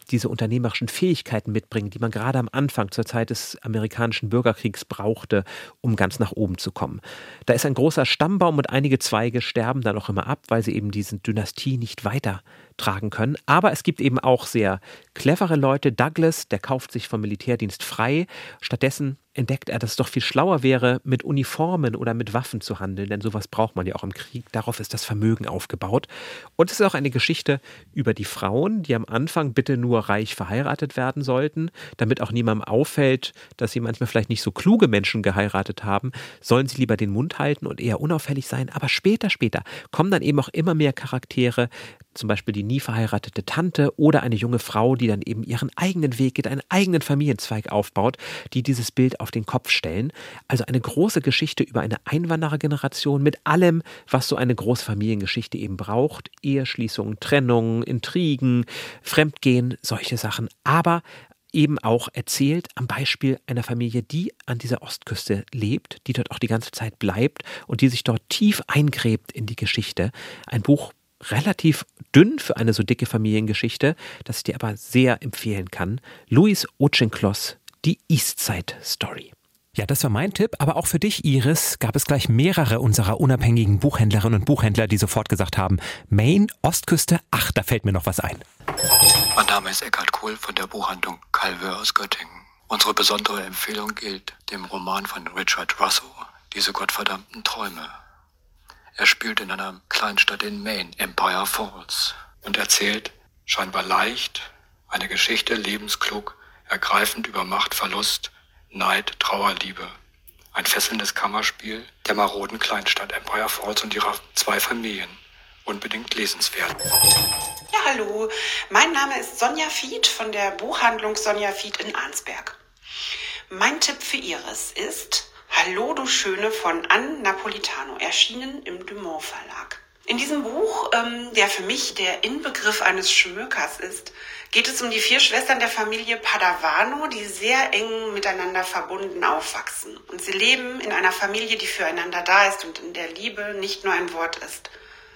diese unternehmerischen Fähigkeiten mitbringen, die man gerade am Anfang zur Zeit des amerikanischen Bürgerkriegs brauchte, um ganz nach oben zu kommen. Da ist ein großer Stammbaum und einige Zweige sterben dann auch immer ab, weil sie eben diese Dynastie nicht weitertragen können. Aber es gibt eben auch sehr clevere Leute. Douglas, der kauft sich vom Militärdienst frei. Stattdessen entdeckt er, dass es doch viel schlauer wäre, mit Uniformen oder mit Waffen zu handeln, denn sowas braucht man ja auch im Krieg. Darauf ist das Vermögen aufgebaut. Und es ist auch eine Geschichte über die Frauen, die am Anfang bitte nur reich verheiratet werden sollten, damit auch niemandem auffällt, dass sie manchmal vielleicht nicht so kluge Menschen geheiratet haben, sollen sie lieber den Mund halten und eher unauffällig sein. Aber später kommen dann eben auch immer mehr Charaktere, zum Beispiel die nie verheiratete Tante oder eine junge Frau, die dann eben ihren eigenen Weg geht, einen eigenen Familienzweig aufbaut, die dieses Bild auf den Kopf stellen. Also eine große Geschichte über eine Einwanderergeneration mit allem, was so eine große Familiengeschichte eben braucht. Eheschließungen, Trennungen, Intrigen, Fremdgehen, solche Sachen. Aber eben auch erzählt am Beispiel einer Familie, die an dieser Ostküste lebt, die dort auch die ganze Zeit bleibt und die sich dort tief eingräbt in die Geschichte. Ein Buch relativ dünn für eine so dicke Familiengeschichte, das ich dir aber sehr empfehlen kann. Louis Auchincloss, die Eastside Story. Ja, das war mein Tipp, aber auch für dich, Iris, gab es gleich mehrere unserer unabhängigen Buchhändlerinnen und Buchhändler, die sofort gesagt haben, Maine, Ostküste, ach, da fällt mir noch was ein. Mein Name ist Eckhard Kohl von der Buchhandlung Calveur aus Göttingen. Unsere besondere Empfehlung gilt dem Roman von Richard Russo, Diese gottverdammten Träume. Er spielt in einer Kleinstadt in Maine, Empire Falls, und erzählt, scheinbar leicht, eine Geschichte lebensklug, ergreifend über Macht, Verlust, Neid, Trauer, Liebe. Ein fesselndes Kammerspiel der maroden Kleinstadt Empire Falls und ihrer 2 Familien. Unbedingt lesenswert. Ja, hallo. Mein Name ist Sonja Fied von der Buchhandlung Sonja Fied in Arnsberg. Mein Tipp für Iris ist Hallo, du Schöne von Anne Napolitano, erschienen im Dumont Verlag. In diesem Buch, der für mich der Inbegriff eines Schmökers ist, geht es um die 4 Schwestern der Familie Padavano, die sehr eng miteinander verbunden aufwachsen. Und sie leben in einer Familie, die füreinander da ist und in der Liebe nicht nur ein Wort ist.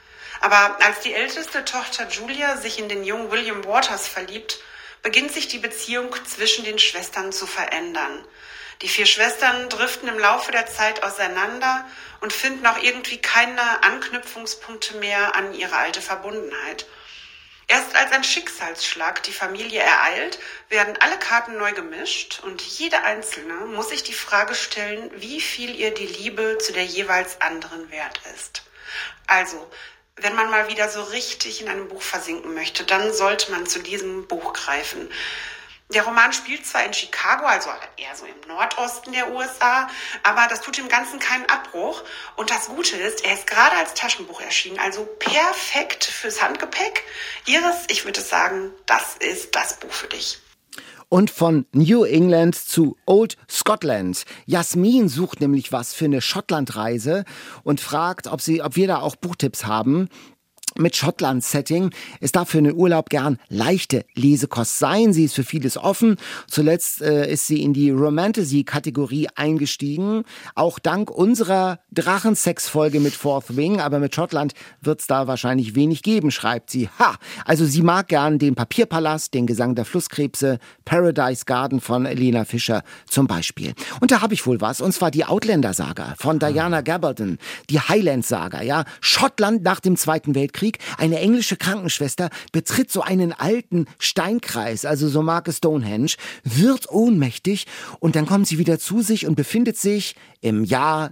Aber als die älteste Tochter Julia sich in den jungen William Waters verliebt, beginnt sich die Beziehung zwischen den Schwestern zu verändern. Die 4 Schwestern driften im Laufe der Zeit auseinander und finden auch irgendwie keine Anknüpfungspunkte mehr an ihre alte Verbundenheit. Erst als ein Schicksalsschlag die Familie ereilt, werden alle Karten neu gemischt und jede Einzelne muss sich die Frage stellen, wie viel ihr die Liebe zu der jeweils anderen wert ist. Also, wenn man mal wieder so richtig in einem Buch versinken möchte, dann sollte man zu diesem Buch greifen. Der Roman spielt zwar in Chicago, also eher so im Nordosten der USA, aber das tut dem Ganzen keinen Abbruch. Und das Gute ist, er ist gerade als Taschenbuch erschienen, also perfekt fürs Handgepäck. Iris, ich würde sagen, das ist das Buch für dich. Und von New England zu Old Scotland. Jasmin sucht nämlich was für eine Schottlandreise und fragt, ob wir da auch Buchtipps haben. Mit Schottland-Setting. Es darf für einen Urlaub gern leichte Lesekost sein. Sie ist für vieles offen. Zuletzt ist sie in die Romantasy-Kategorie eingestiegen. Auch dank unserer Drachensex-Folge mit Fourth Wing. Aber mit Schottland wird's da wahrscheinlich wenig geben, schreibt sie. Also sie mag gern den Papierpalast, den Gesang der Flusskrebse, Paradise Garden von Lena Fischer zum Beispiel. Und da habe ich wohl was. Und zwar die Outlander-Saga von Diana Gabaldon. Die Highland-Saga, ja. Schottland nach dem Zweiten Weltkrieg. Eine englische Krankenschwester betritt so einen alten Steinkreis, also so Marke Stonehenge, wird ohnmächtig und dann kommt sie wieder zu sich und befindet sich im Jahr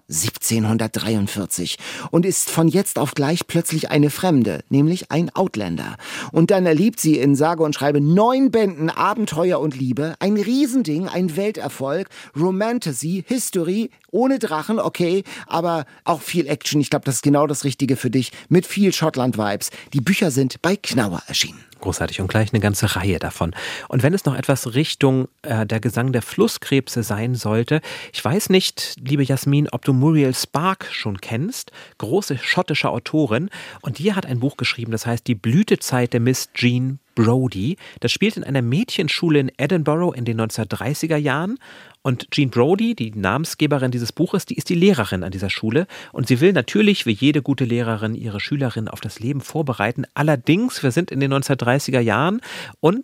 1743 und ist von jetzt auf gleich plötzlich eine Fremde, nämlich ein Outlander. Und dann erlebt sie in sage und schreibe 9 Bänden Abenteuer und Liebe, ein Riesending, ein Welterfolg, Romantasy, History, ohne Drachen, okay, aber auch viel Action. Ich glaube, das ist genau das Richtige für dich, mit viel Schottland-Vibes. Die Bücher sind bei Knauer erschienen. Großartig und gleich eine ganze Reihe davon. Und wenn es noch etwas Richtung der Gesang der Flusskrebse sein sollte, ich weiß nicht, liebe Jasmin, ob du Muriel Spark schon kennst, große schottische Autorin, und die hat ein Buch geschrieben, das heißt Die Blütezeit der Miss Jean Brodie. Das spielt in einer Mädchenschule in Edinburgh in den 1930er Jahren. Und Jean Brodie, die Namensgeberin dieses Buches, die ist die Lehrerin an dieser Schule. Und sie will natürlich, wie jede gute Lehrerin, ihre Schülerin auf das Leben vorbereiten. Allerdings, wir sind in den 1930er Jahren und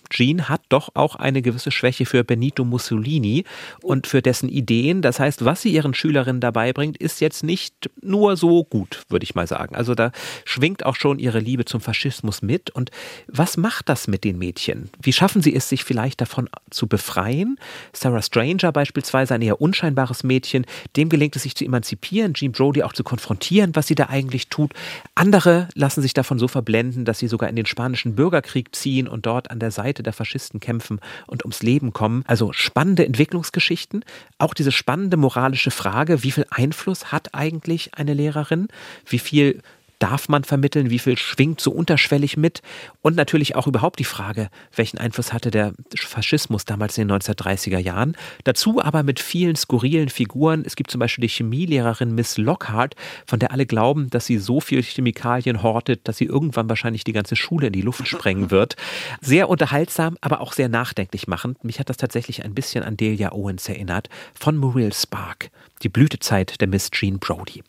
Jean hat doch auch eine gewisse Schwäche für Benito Mussolini und für dessen Ideen. Das heißt, was sie ihren Schülerinnen dabei bringt, ist jetzt nicht nur so gut, würde ich mal sagen. Also da schwingt auch schon ihre Liebe zum Faschismus mit. Und was macht das mit den Mädchen? Wie schaffen sie es, sich vielleicht davon zu befreien? Sarah Stranger beispielsweise, ein eher unscheinbares Mädchen, dem gelingt es, sich zu emanzipieren, Jean Brodie auch zu konfrontieren, was sie da eigentlich tut. Andere lassen sich davon so verblenden, dass sie sogar in den Spanischen Bürgerkrieg ziehen und dort an der Seite der Faschisten kämpfen und ums Leben kommen. Also spannende Entwicklungsgeschichten. Auch diese spannende moralische Frage, wie viel Einfluss hat eigentlich eine Lehrerin? Wie viel darf man vermitteln? Wie viel schwingt so unterschwellig mit? Und natürlich auch überhaupt die Frage, welchen Einfluss hatte der Faschismus damals in den 1930er Jahren? Dazu aber mit vielen skurrilen Figuren. Es gibt zum Beispiel die Chemielehrerin Miss Lockhart, von der alle glauben, dass sie so viel Chemikalien hortet, dass sie irgendwann wahrscheinlich die ganze Schule in die Luft sprengen wird. Sehr unterhaltsam, aber auch sehr nachdenklich machend. Mich hat das tatsächlich ein bisschen an Delia Owens erinnert, von Muriel Spark. Die Blütezeit der Miss Jean Brodie.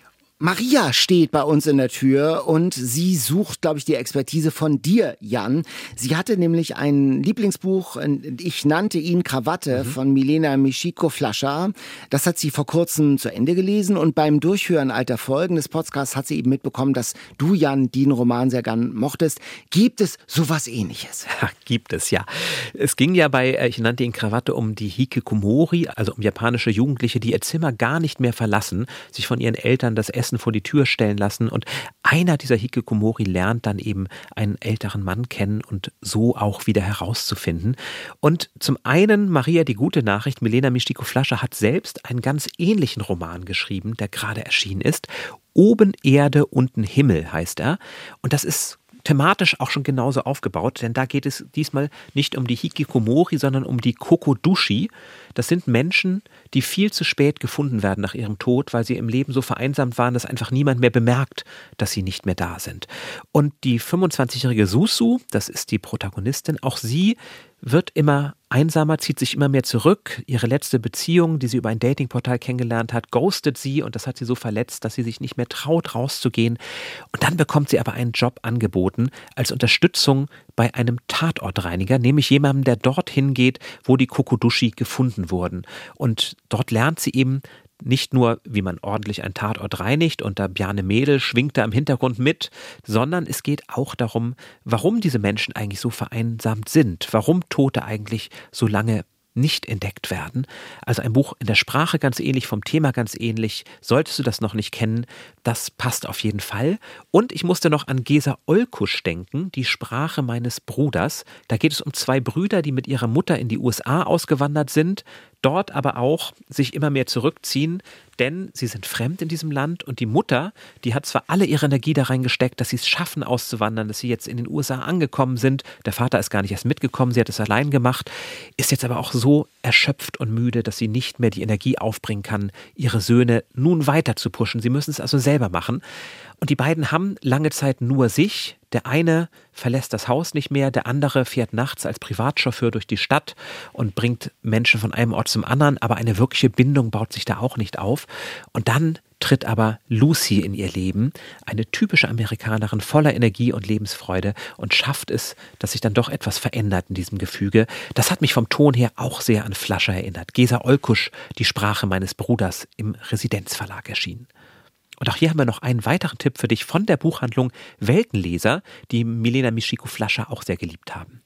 Maria steht bei uns in der Tür und sie sucht, glaube ich, die Expertise von dir, Jan. Sie hatte nämlich ein Lieblingsbuch, ich nannte ihn Krawatte, von Milena Mischiko-Flascha. Das hat sie vor kurzem zu Ende gelesen und beim Durchhören alter Folgen des Podcasts hat sie eben mitbekommen, dass du, Jan, den Roman sehr gern mochtest. Gibt es sowas Ähnliches? Ja, gibt es, ja. Es ging ja bei Ich nannte ihn Krawatte um die Hikikomori, also um japanische Jugendliche, die ihr Zimmer gar nicht mehr verlassen, sich von ihren Eltern das Essen vor die Tür stellen lassen und einer dieser Hikikomori lernt dann eben einen älteren Mann kennen und so auch wieder herauszufinden. Und zum einen, Maria, die gute Nachricht, Milena Mischiko-Flascha hat selbst einen ganz ähnlichen Roman geschrieben, der gerade erschienen ist. Oben Erde, unten Himmel heißt er. Und das ist thematisch auch schon genauso aufgebaut, denn da geht es diesmal nicht um die Hikikomori, sondern um die Kokodushi. Das sind Menschen, die viel zu spät gefunden werden nach ihrem Tod, weil sie im Leben so vereinsamt waren, dass einfach niemand mehr bemerkt, dass sie nicht mehr da sind. Und die 25-jährige Susu, das ist die Protagonistin, auch sie wird immer einsamer, zieht sich immer mehr zurück. Ihre letzte Beziehung, die sie über ein Datingportal kennengelernt hat, ghostet sie und das hat sie so verletzt, dass sie sich nicht mehr traut, rauszugehen. Und dann bekommt sie aber einen Job angeboten als Unterstützung bei einem Tatortreiniger, nämlich jemandem, der dorthin geht, wo die Kokodushi gefunden wurden. Und dort lernt sie eben nicht nur, wie man ordentlich einen Tatort reinigt und da Bjarne Mädel schwingt da im Hintergrund mit, sondern es geht auch darum, warum diese Menschen eigentlich so vereinsamt sind, warum Tote eigentlich so lange nicht entdeckt werden. Also ein Buch in der Sprache ganz ähnlich, vom Thema ganz ähnlich. Solltest du das noch nicht kennen, das passt auf jeden Fall. Und ich musste noch an Gesa Olkusch denken, die Sprache meines Bruders. Da geht es um zwei Brüder, die mit ihrer Mutter in die USA ausgewandert sind, dort aber auch sich immer mehr zurückziehen, denn sie sind fremd in diesem Land und die Mutter, die hat zwar alle ihre Energie da reingesteckt, dass sie es schaffen auszuwandern, dass sie jetzt in den USA angekommen sind, der Vater ist gar nicht erst mitgekommen, sie hat es allein gemacht, ist jetzt aber auch so erschöpft und müde, dass sie nicht mehr die Energie aufbringen kann, ihre Söhne nun weiter zu pushen, sie müssen es also selber machen. Und die beiden haben lange Zeit nur sich. Der eine verlässt das Haus nicht mehr, der andere fährt nachts als Privatchauffeur durch die Stadt und bringt Menschen von einem Ort zum anderen, aber eine wirkliche Bindung baut sich da auch nicht auf. Und dann tritt aber Lucy in ihr Leben, eine typische Amerikanerin voller Energie und Lebensfreude und schafft es, dass sich dann doch etwas verändert in diesem Gefüge. Das hat mich vom Ton her auch sehr an Flascha erinnert. Gesa Olkusch, die Sprache meines Bruders, im Residenzverlag erschienen. Und auch hier haben wir noch einen weiteren Tipp für dich von der Buchhandlung Weltenleser, die Milena Mischiko-Flascha auch sehr geliebt haben.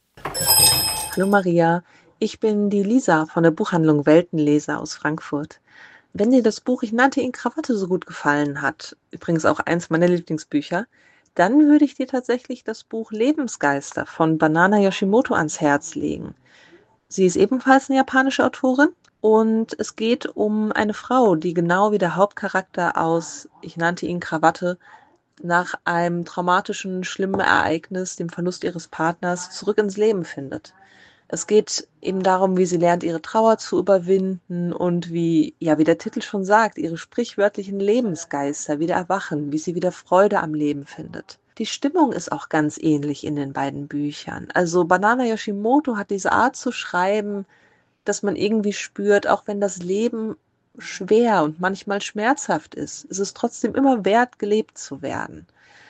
Hallo Maria, ich bin die Lisa von der Buchhandlung Weltenleser aus Frankfurt. Wenn dir das Buch Ich nannte ihn Krawatte so gut gefallen hat, übrigens auch eins meiner Lieblingsbücher, dann würde ich dir tatsächlich das Buch Lebensgeister von Banana Yoshimoto ans Herz legen. Sie ist ebenfalls eine japanische Autorin. Und es geht um eine Frau, die genau wie der Hauptcharakter aus Ich nannte ihn Krawatte nach einem traumatischen, schlimmen Ereignis, dem Verlust ihres Partners, zurück ins Leben findet. Es geht eben darum, wie sie lernt, ihre Trauer zu überwinden und wie der Titel schon sagt, ihre sprichwörtlichen Lebensgeister wieder erwachen, wie sie wieder Freude am Leben findet. Die Stimmung ist auch ganz ähnlich in den beiden Büchern. Also Banana Yoshimoto hat diese Art zu schreiben, dass man irgendwie spürt, auch wenn das Leben schwer und manchmal schmerzhaft ist, ist es trotzdem immer wert, gelebt zu werden.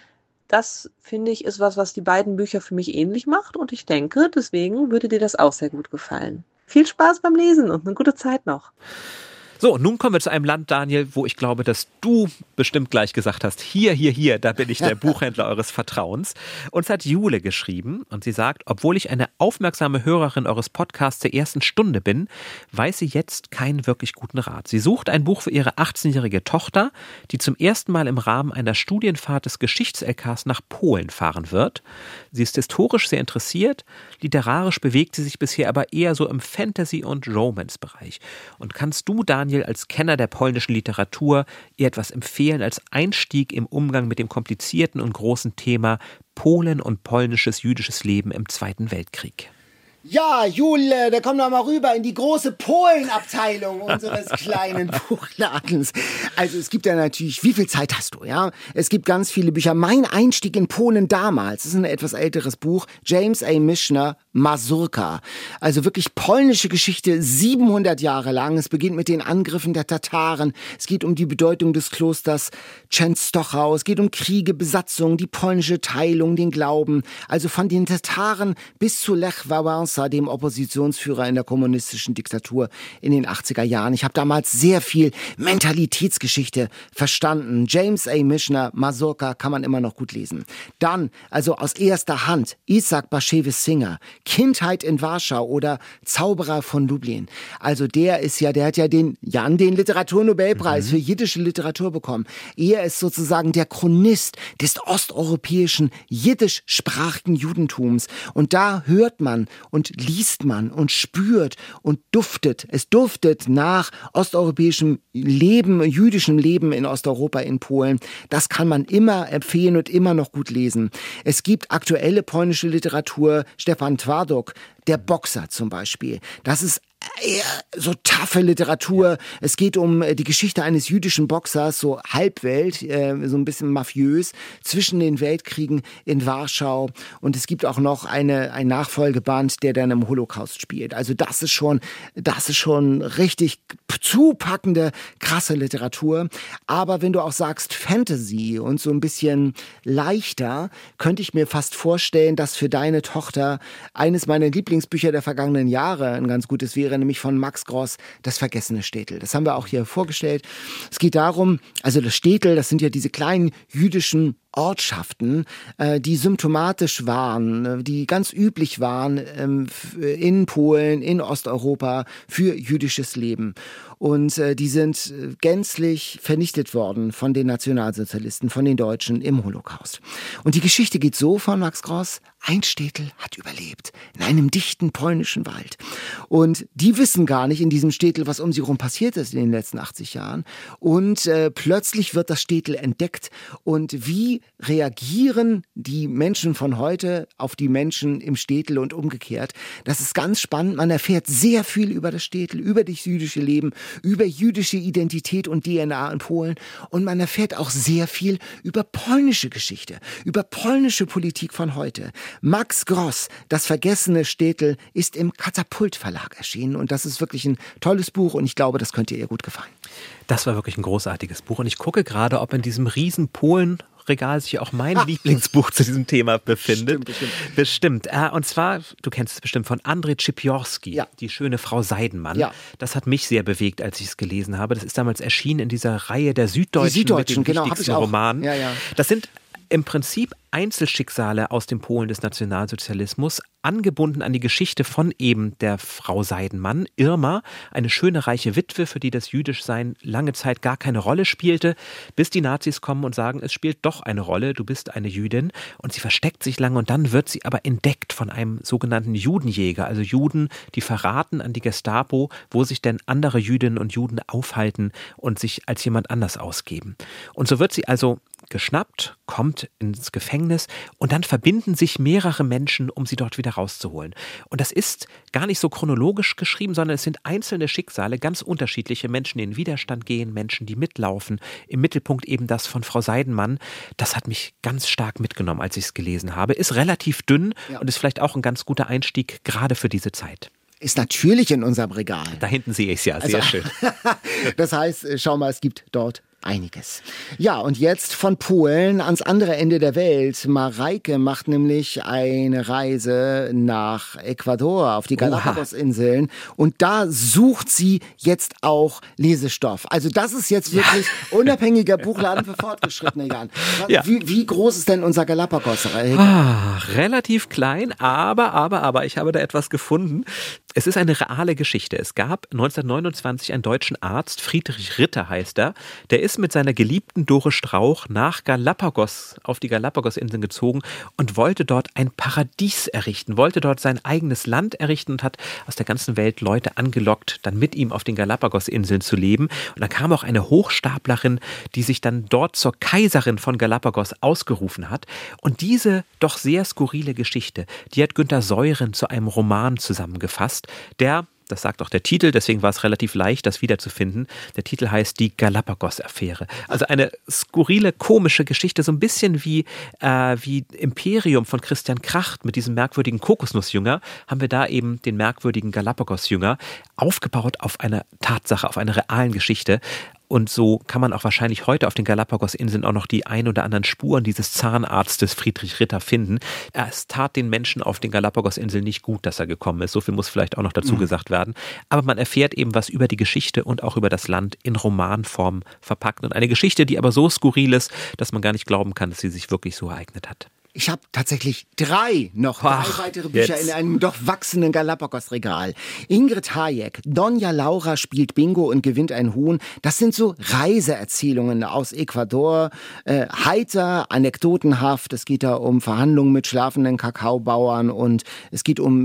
Das, finde ich, ist was die beiden Bücher für mich ähnlich macht und ich denke, deswegen würde dir das auch sehr gut gefallen. Viel Spaß beim Lesen und eine gute Zeit noch. So, nun kommen wir zu einem Land, Daniel, wo ich glaube, dass du bestimmt gleich gesagt hast, hier, da bin ich der Buchhändler eures Vertrauens. Uns hat Jule geschrieben und sie sagt, obwohl ich eine aufmerksame Hörerin eures Podcasts der ersten Stunde bin, weiß sie jetzt keinen wirklich guten Rat. Sie sucht ein Buch für ihre 18-jährige Tochter, die zum ersten Mal im Rahmen einer Studienfahrt des Geschichts-LKs nach Polen fahren wird. Sie ist historisch sehr interessiert, literarisch bewegt sie sich bisher aber eher so im Fantasy- und Romance-Bereich. Und kannst du, Daniel, als Kenner der polnischen Literatur ihr etwas empfehlen als Einstieg im Umgang mit dem komplizierten und großen Thema Polen und polnisches jüdisches Leben im Zweiten Weltkrieg? Ja, Jule, da komm doch mal rüber in die große Polen-Abteilung unseres kleinen Buchladens. Also es gibt ja natürlich, wie viel Zeit hast du, ja? Es gibt ganz viele Bücher. Mein Einstieg in Polen damals, das ist ein etwas älteres Buch, James A. Michener, Mazurka. Also wirklich polnische Geschichte, 700 Jahre lang. Es beginnt mit den Angriffen der Tataren. Es geht um die Bedeutung des Klosters Częstochowa. Es geht um Kriege, Besatzung, die polnische Teilung, den Glauben. Also von den Tataren bis zu Lech Wałęsa, dem Oppositionsführer in der kommunistischen Diktatur in den 80er Jahren. Ich habe damals sehr viel Mentalitätsgeschichte verstanden. James A. Michener, Mazurka, kann man immer noch gut lesen. Dann, also aus erster Hand, Isaac Bashevis Singer, Kindheit in Warschau oder Zauberer von Lublin. Also der hat ja den Literaturnobelpreis für jiddische Literatur bekommen. Er ist sozusagen der Chronist des osteuropäischen jiddischsprachigen Judentums. Und da hört man und liest man und spürt und duftet. Es duftet nach osteuropäischem Leben, jüdischem Leben in Osteuropa, in Polen. Das kann man immer empfehlen und immer noch gut lesen. Es gibt aktuelle polnische Literatur, Stefan Twardok, der Boxer zum Beispiel. Das ist eher so taffe Literatur. Es geht um die Geschichte eines jüdischen Boxers, so Halbwelt, so ein bisschen mafiös, zwischen den Weltkriegen in Warschau. Und es gibt auch noch ein Nachfolgeband, der dann im Holocaust spielt. Also das ist schon richtig zupackende, krasse Literatur. Aber wenn du auch sagst Fantasy und so ein bisschen leichter, könnte ich mir fast vorstellen, dass für deine Tochter eines meiner Lieblingsbücher der vergangenen Jahre ein ganz gutes wäre, nämlich von Max Gross, Das vergessene Städtel. Das haben wir auch hier vorgestellt. Es geht darum, also das Städtel, das sind ja diese kleinen jüdischen Ortschaften, die symptomatisch waren, die ganz üblich waren in Polen, in Osteuropa für jüdisches Leben. Und die sind gänzlich vernichtet worden von den Nationalsozialisten, von den Deutschen im Holocaust. Und die Geschichte geht so von Max Gross: Ein Städtel hat überlebt in einem dichten polnischen Wald. Und die wissen gar nicht in diesem Städtel, was um sie herum passiert ist in den letzten 80 Jahren. Und plötzlich wird das Städtel entdeckt. Und wie reagieren die Menschen von heute auf die Menschen im Städtel und umgekehrt? Das ist ganz spannend. Man erfährt sehr viel über das Städtel, über das jüdische Leben, über jüdische Identität und DNA in Polen. Und man erfährt auch sehr viel über polnische Geschichte, über polnische Politik von heute. Max Gross, Das vergessene Städtel, ist im Katapult Verlag erschienen. Und das ist wirklich ein tolles Buch und ich glaube, das könnte ihr gut gefallen. Das war wirklich ein großartiges Buch. Und ich gucke gerade, ob in diesem riesen Polen-Regal sich auch mein Lieblingsbuch zu diesem Thema befindet. Bestimmt. Und zwar, du kennst es bestimmt, von Andrzej Schipiorski, Die schöne Frau Seidenmann. Ja. Das hat mich sehr bewegt, als ich es gelesen habe. Das ist damals erschienen in dieser Reihe der Süddeutschen mit den wichtigsten Romanen. Ja. Das sind im Prinzip Einzelschicksale aus dem Polen des Nationalsozialismus, angebunden an die Geschichte von eben der Frau Seidenmann, Irma, eine schöne, reiche Witwe, für die das Jüdischsein lange Zeit gar keine Rolle spielte, bis die Nazis kommen und sagen, es spielt doch eine Rolle, du bist eine Jüdin, und sie versteckt sich lange und dann wird sie aber entdeckt von einem sogenannten Judenjäger, also Juden, die verraten an die Gestapo, wo sich denn andere Jüdinnen und Juden aufhalten und sich als jemand anders ausgeben. Und so wird sie also geschnappt, kommt ins Gefängnis und dann verbinden sich mehrere Menschen, um sie dort wieder rauszuholen. Und das ist gar nicht so chronologisch geschrieben, sondern es sind einzelne Schicksale, ganz unterschiedliche Menschen, die in Widerstand gehen, Menschen, die mitlaufen. Im Mittelpunkt eben das von Frau Seidenmann. Das hat mich ganz stark mitgenommen, als ich es gelesen habe. Ist relativ dünn und ist vielleicht auch ein ganz guter Einstieg, gerade für diese Zeit. Ist natürlich in unserem Regal. Da hinten sehe ich es ja, sehr schön. Das heißt, schau mal, es gibt dort Einiges. Ja, und jetzt von Polen ans andere Ende der Welt. Mareike macht nämlich eine Reise nach Ecuador auf die Galapagos-Inseln und da sucht sie jetzt auch Lesestoff. Also das ist jetzt wirklich unabhängiger Buchladen für Fortgeschrittene, Jan. Ja. Wie groß ist denn unser Galapagos? Relativ klein, aber ich habe da etwas gefunden. Es ist eine reale Geschichte. Es gab 1929 einen deutschen Arzt, Friedrich Ritter heißt er, der ist mit seiner geliebten Dore Strauch nach Galapagos, auf die Galapagos-Inseln gezogen und wollte dort ein Paradies errichten, wollte dort sein eigenes Land errichten und hat aus der ganzen Welt Leute angelockt, dann mit ihm auf den Galapagos-Inseln zu leben. Und dann kam auch eine Hochstaplerin, die sich dann dort zur Kaiserin von Galapagos ausgerufen hat. Und diese doch sehr skurrile Geschichte, die hat Günter Seuren zu einem Roman zusammengefasst, der, das sagt auch der Titel, deswegen war es relativ leicht, das wiederzufinden. Der Titel heißt Die Galapagos-Affäre. Also eine skurrile, komische Geschichte, so ein bisschen wie Imperium von Christian Kracht mit diesem merkwürdigen Kokosnussjünger, haben wir da eben den merkwürdigen Galapagos-Jünger aufgebaut auf eine Tatsache, auf einer realen Geschichte. Und so kann man auch wahrscheinlich heute auf den Galapagos-Inseln auch noch die ein oder anderen Spuren dieses Zahnarztes Friedrich Ritter finden. Es tat den Menschen auf den Galapagos-Inseln nicht gut, dass er gekommen ist. So viel muss vielleicht auch noch dazu gesagt werden. Aber man erfährt eben was über die Geschichte und auch über das Land in Romanform verpackt. Und eine Geschichte, die aber so skurril ist, dass man gar nicht glauben kann, dass sie sich wirklich so ereignet hat. Ich habe tatsächlich drei weitere Bücher in einem doch wachsenden Galapagos-Regal. Ingrid Hayek, Donja Laura spielt Bingo und gewinnt ein Huhn. Das sind so Reiseerzählungen aus Ecuador. Heiter, anekdotenhaft. Es geht da um Verhandlungen mit schlafenden Kakaobauern und es geht um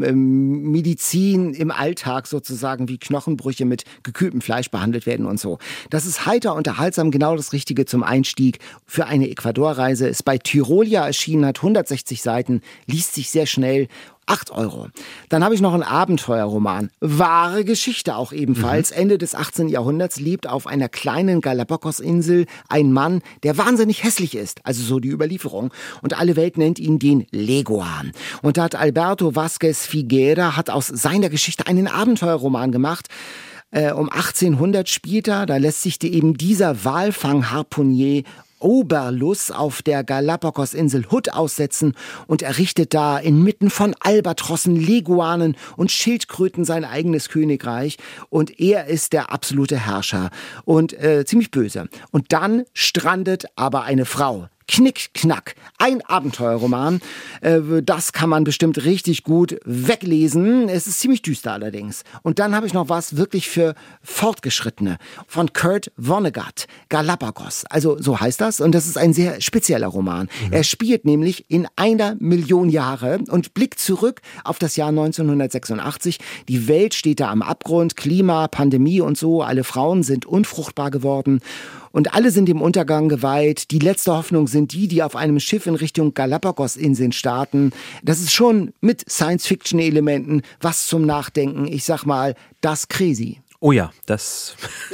Medizin im Alltag sozusagen, wie Knochenbrüche mit gekühltem Fleisch behandelt werden und so. Das ist heiter, unterhaltsam, genau das Richtige zum Einstieg für eine Ecuador-Reise. Ist bei Tyrolia erschienen, hat 160 Seiten, liest sich sehr schnell. 8 €. Dann habe ich noch einen Abenteuerroman. Wahre Geschichte auch ebenfalls. Ende des 18. Jahrhunderts lebt auf einer kleinen Galapagos-Insel ein Mann, der wahnsinnig hässlich ist. Also so die Überlieferung. Und alle Welt nennt ihn den Leguan. Und da hat Alberto Vázquez Figuera hat aus seiner Geschichte einen Abenteuerroman gemacht. Um 1800 spielt er, da lässt sich eben dieser Walfang-Harpunier Oberlus auf der Galapagos-Insel Hood aussetzen und errichtet da inmitten von Albatrossen, Leguanen und Schildkröten sein eigenes Königreich und er ist der absolute Herrscher und ziemlich böse. Und dann strandet aber eine Frau. Knick, knack. Ein Abenteuerroman. Das kann man bestimmt richtig gut weglesen. Es ist ziemlich düster allerdings. Und dann habe ich noch was wirklich für Fortgeschrittene. Von Kurt Vonnegut. Galapagos. Also so heißt das. Und das ist ein sehr spezieller Roman. Er spielt nämlich in 1 Million Jahre und blickt zurück auf das Jahr 1986. Die Welt steht da am Abgrund. Klima, Pandemie und so. Alle Frauen sind unfruchtbar geworden. Und alle sind dem Untergang geweiht. Die letzte Hoffnung sind die auf einem Schiff in Richtung Galapagos-Inseln starten. Das ist schon mit Science-Fiction-Elementen was zum Nachdenken. Ich sag mal, das crazy. Oh ja, das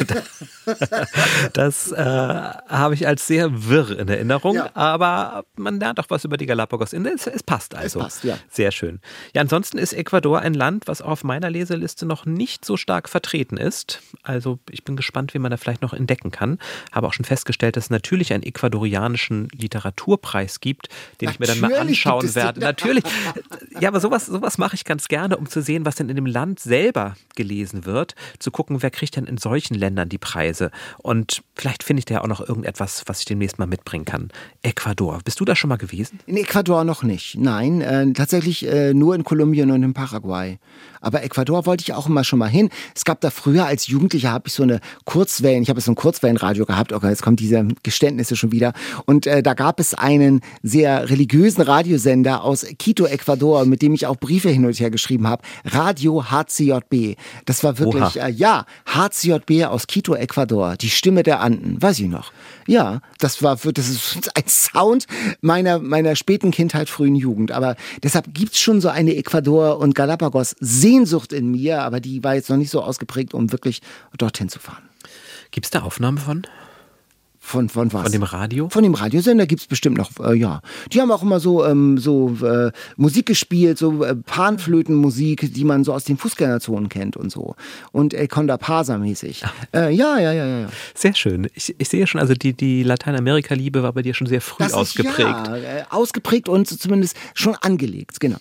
habe ich als sehr wirr in Erinnerung, aber man lernt auch was über die Galapagos-Inseln. Es passt also. Es passt, ja. Sehr schön. Ja, ansonsten ist Ecuador ein Land, was auf meiner Leseliste noch nicht so stark vertreten ist. Also ich bin gespannt, wie man da vielleicht noch entdecken kann. Habe auch schon festgestellt, dass es natürlich einen ecuadorianischen Literaturpreis gibt, den ich mir dann mal anschauen werde. Natürlich. Ja, aber sowas mache ich ganz gerne, um zu sehen, was denn in dem Land selber gelesen wird. Zu gucken, wer kriegt denn in solchen Ländern die Preise. Und vielleicht finde ich da ja auch noch irgendetwas, was ich demnächst mal mitbringen kann. Ecuador. Bist du da schon mal gewesen? In Ecuador noch nicht. Nein, tatsächlich nur in Kolumbien und in Paraguay. Aber Ecuador wollte ich auch immer schon mal hin. Es gab da früher als Jugendlicher, habe ich so ein Kurzwellenradio gehabt. Okay, jetzt kommen diese Geständnisse schon wieder. Und da gab es einen sehr religiösen Radiosender aus Quito, Ecuador, mit dem ich auch Briefe hin und her geschrieben habe. Radio HCJB. Das war wirklich, HCJB aus Quito, Ecuador. Die Stimme der Anden. Weiß ich noch. Ja, das ist ein Sound meiner späten Kindheit, frühen Jugend. Aber deshalb gibt's schon so eine Ecuador- und Galapagos-Sehnsucht in mir, aber die war jetzt noch nicht so ausgeprägt, um wirklich dorthin zu fahren. Gibt's da Aufnahmen von? Von was? Von dem Radio? Von dem Radiosender gibt's bestimmt noch, ja. Die haben auch immer so Musik gespielt, so Panflötenmusik, die man so aus den Fußgängerzonen kennt und so. Und El Conda Pasa mäßig. Ja. Sehr schön. Ich sehe schon, also die Lateinamerika-Liebe war bei dir schon sehr früh ausgeprägt. Ja, ausgeprägt und zumindest schon angelegt, genau.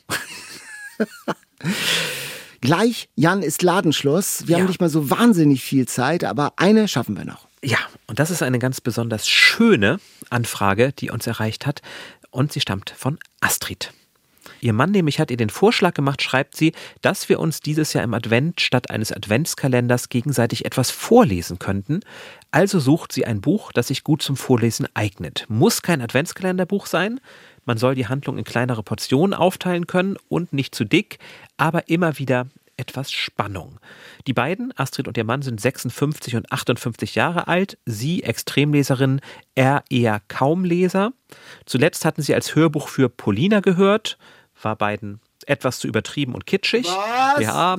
Gleich, Jan, ist Ladenschluss. Wir haben nicht mal so wahnsinnig viel Zeit, aber eine schaffen wir noch. Ja, und das ist eine ganz besonders schöne Anfrage, die uns erreicht hat. Und sie stammt von Astrid. Ihr Mann nämlich hat ihr den Vorschlag gemacht, schreibt sie, dass wir uns dieses Jahr im Advent statt eines Adventskalenders gegenseitig etwas vorlesen könnten. Also sucht sie ein Buch, das sich gut zum Vorlesen eignet. Muss kein Adventskalenderbuch sein. Man soll die Handlung in kleinere Portionen aufteilen können und nicht zu dick, aber immer wieder etwas Spannung. Die beiden, Astrid und ihr Mann, sind 56 und 58 Jahre alt. Sie Extremleserin, er eher Kaumleser. Zuletzt hatten sie als Hörbuch für Polina gehört. War beiden etwas zu übertrieben und kitschig. Was? Ja.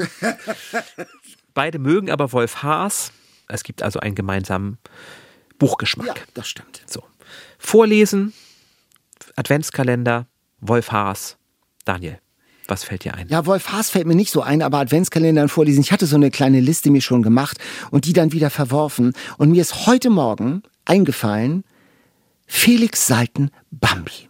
Beide mögen aber Wolf Haas. Es gibt also einen gemeinsamen Buchgeschmack. Ja, das stimmt. So. Vorlesen, Adventskalender, Wolf Haas. Daniel, was fällt dir ein? Ja, Wolf Haas fällt mir nicht so ein, aber Adventskalender und Vorlesen. Ich hatte so eine kleine Liste mir schon gemacht und die dann wieder verworfen. Und mir ist heute Morgen eingefallen, Felix Salten Bambi.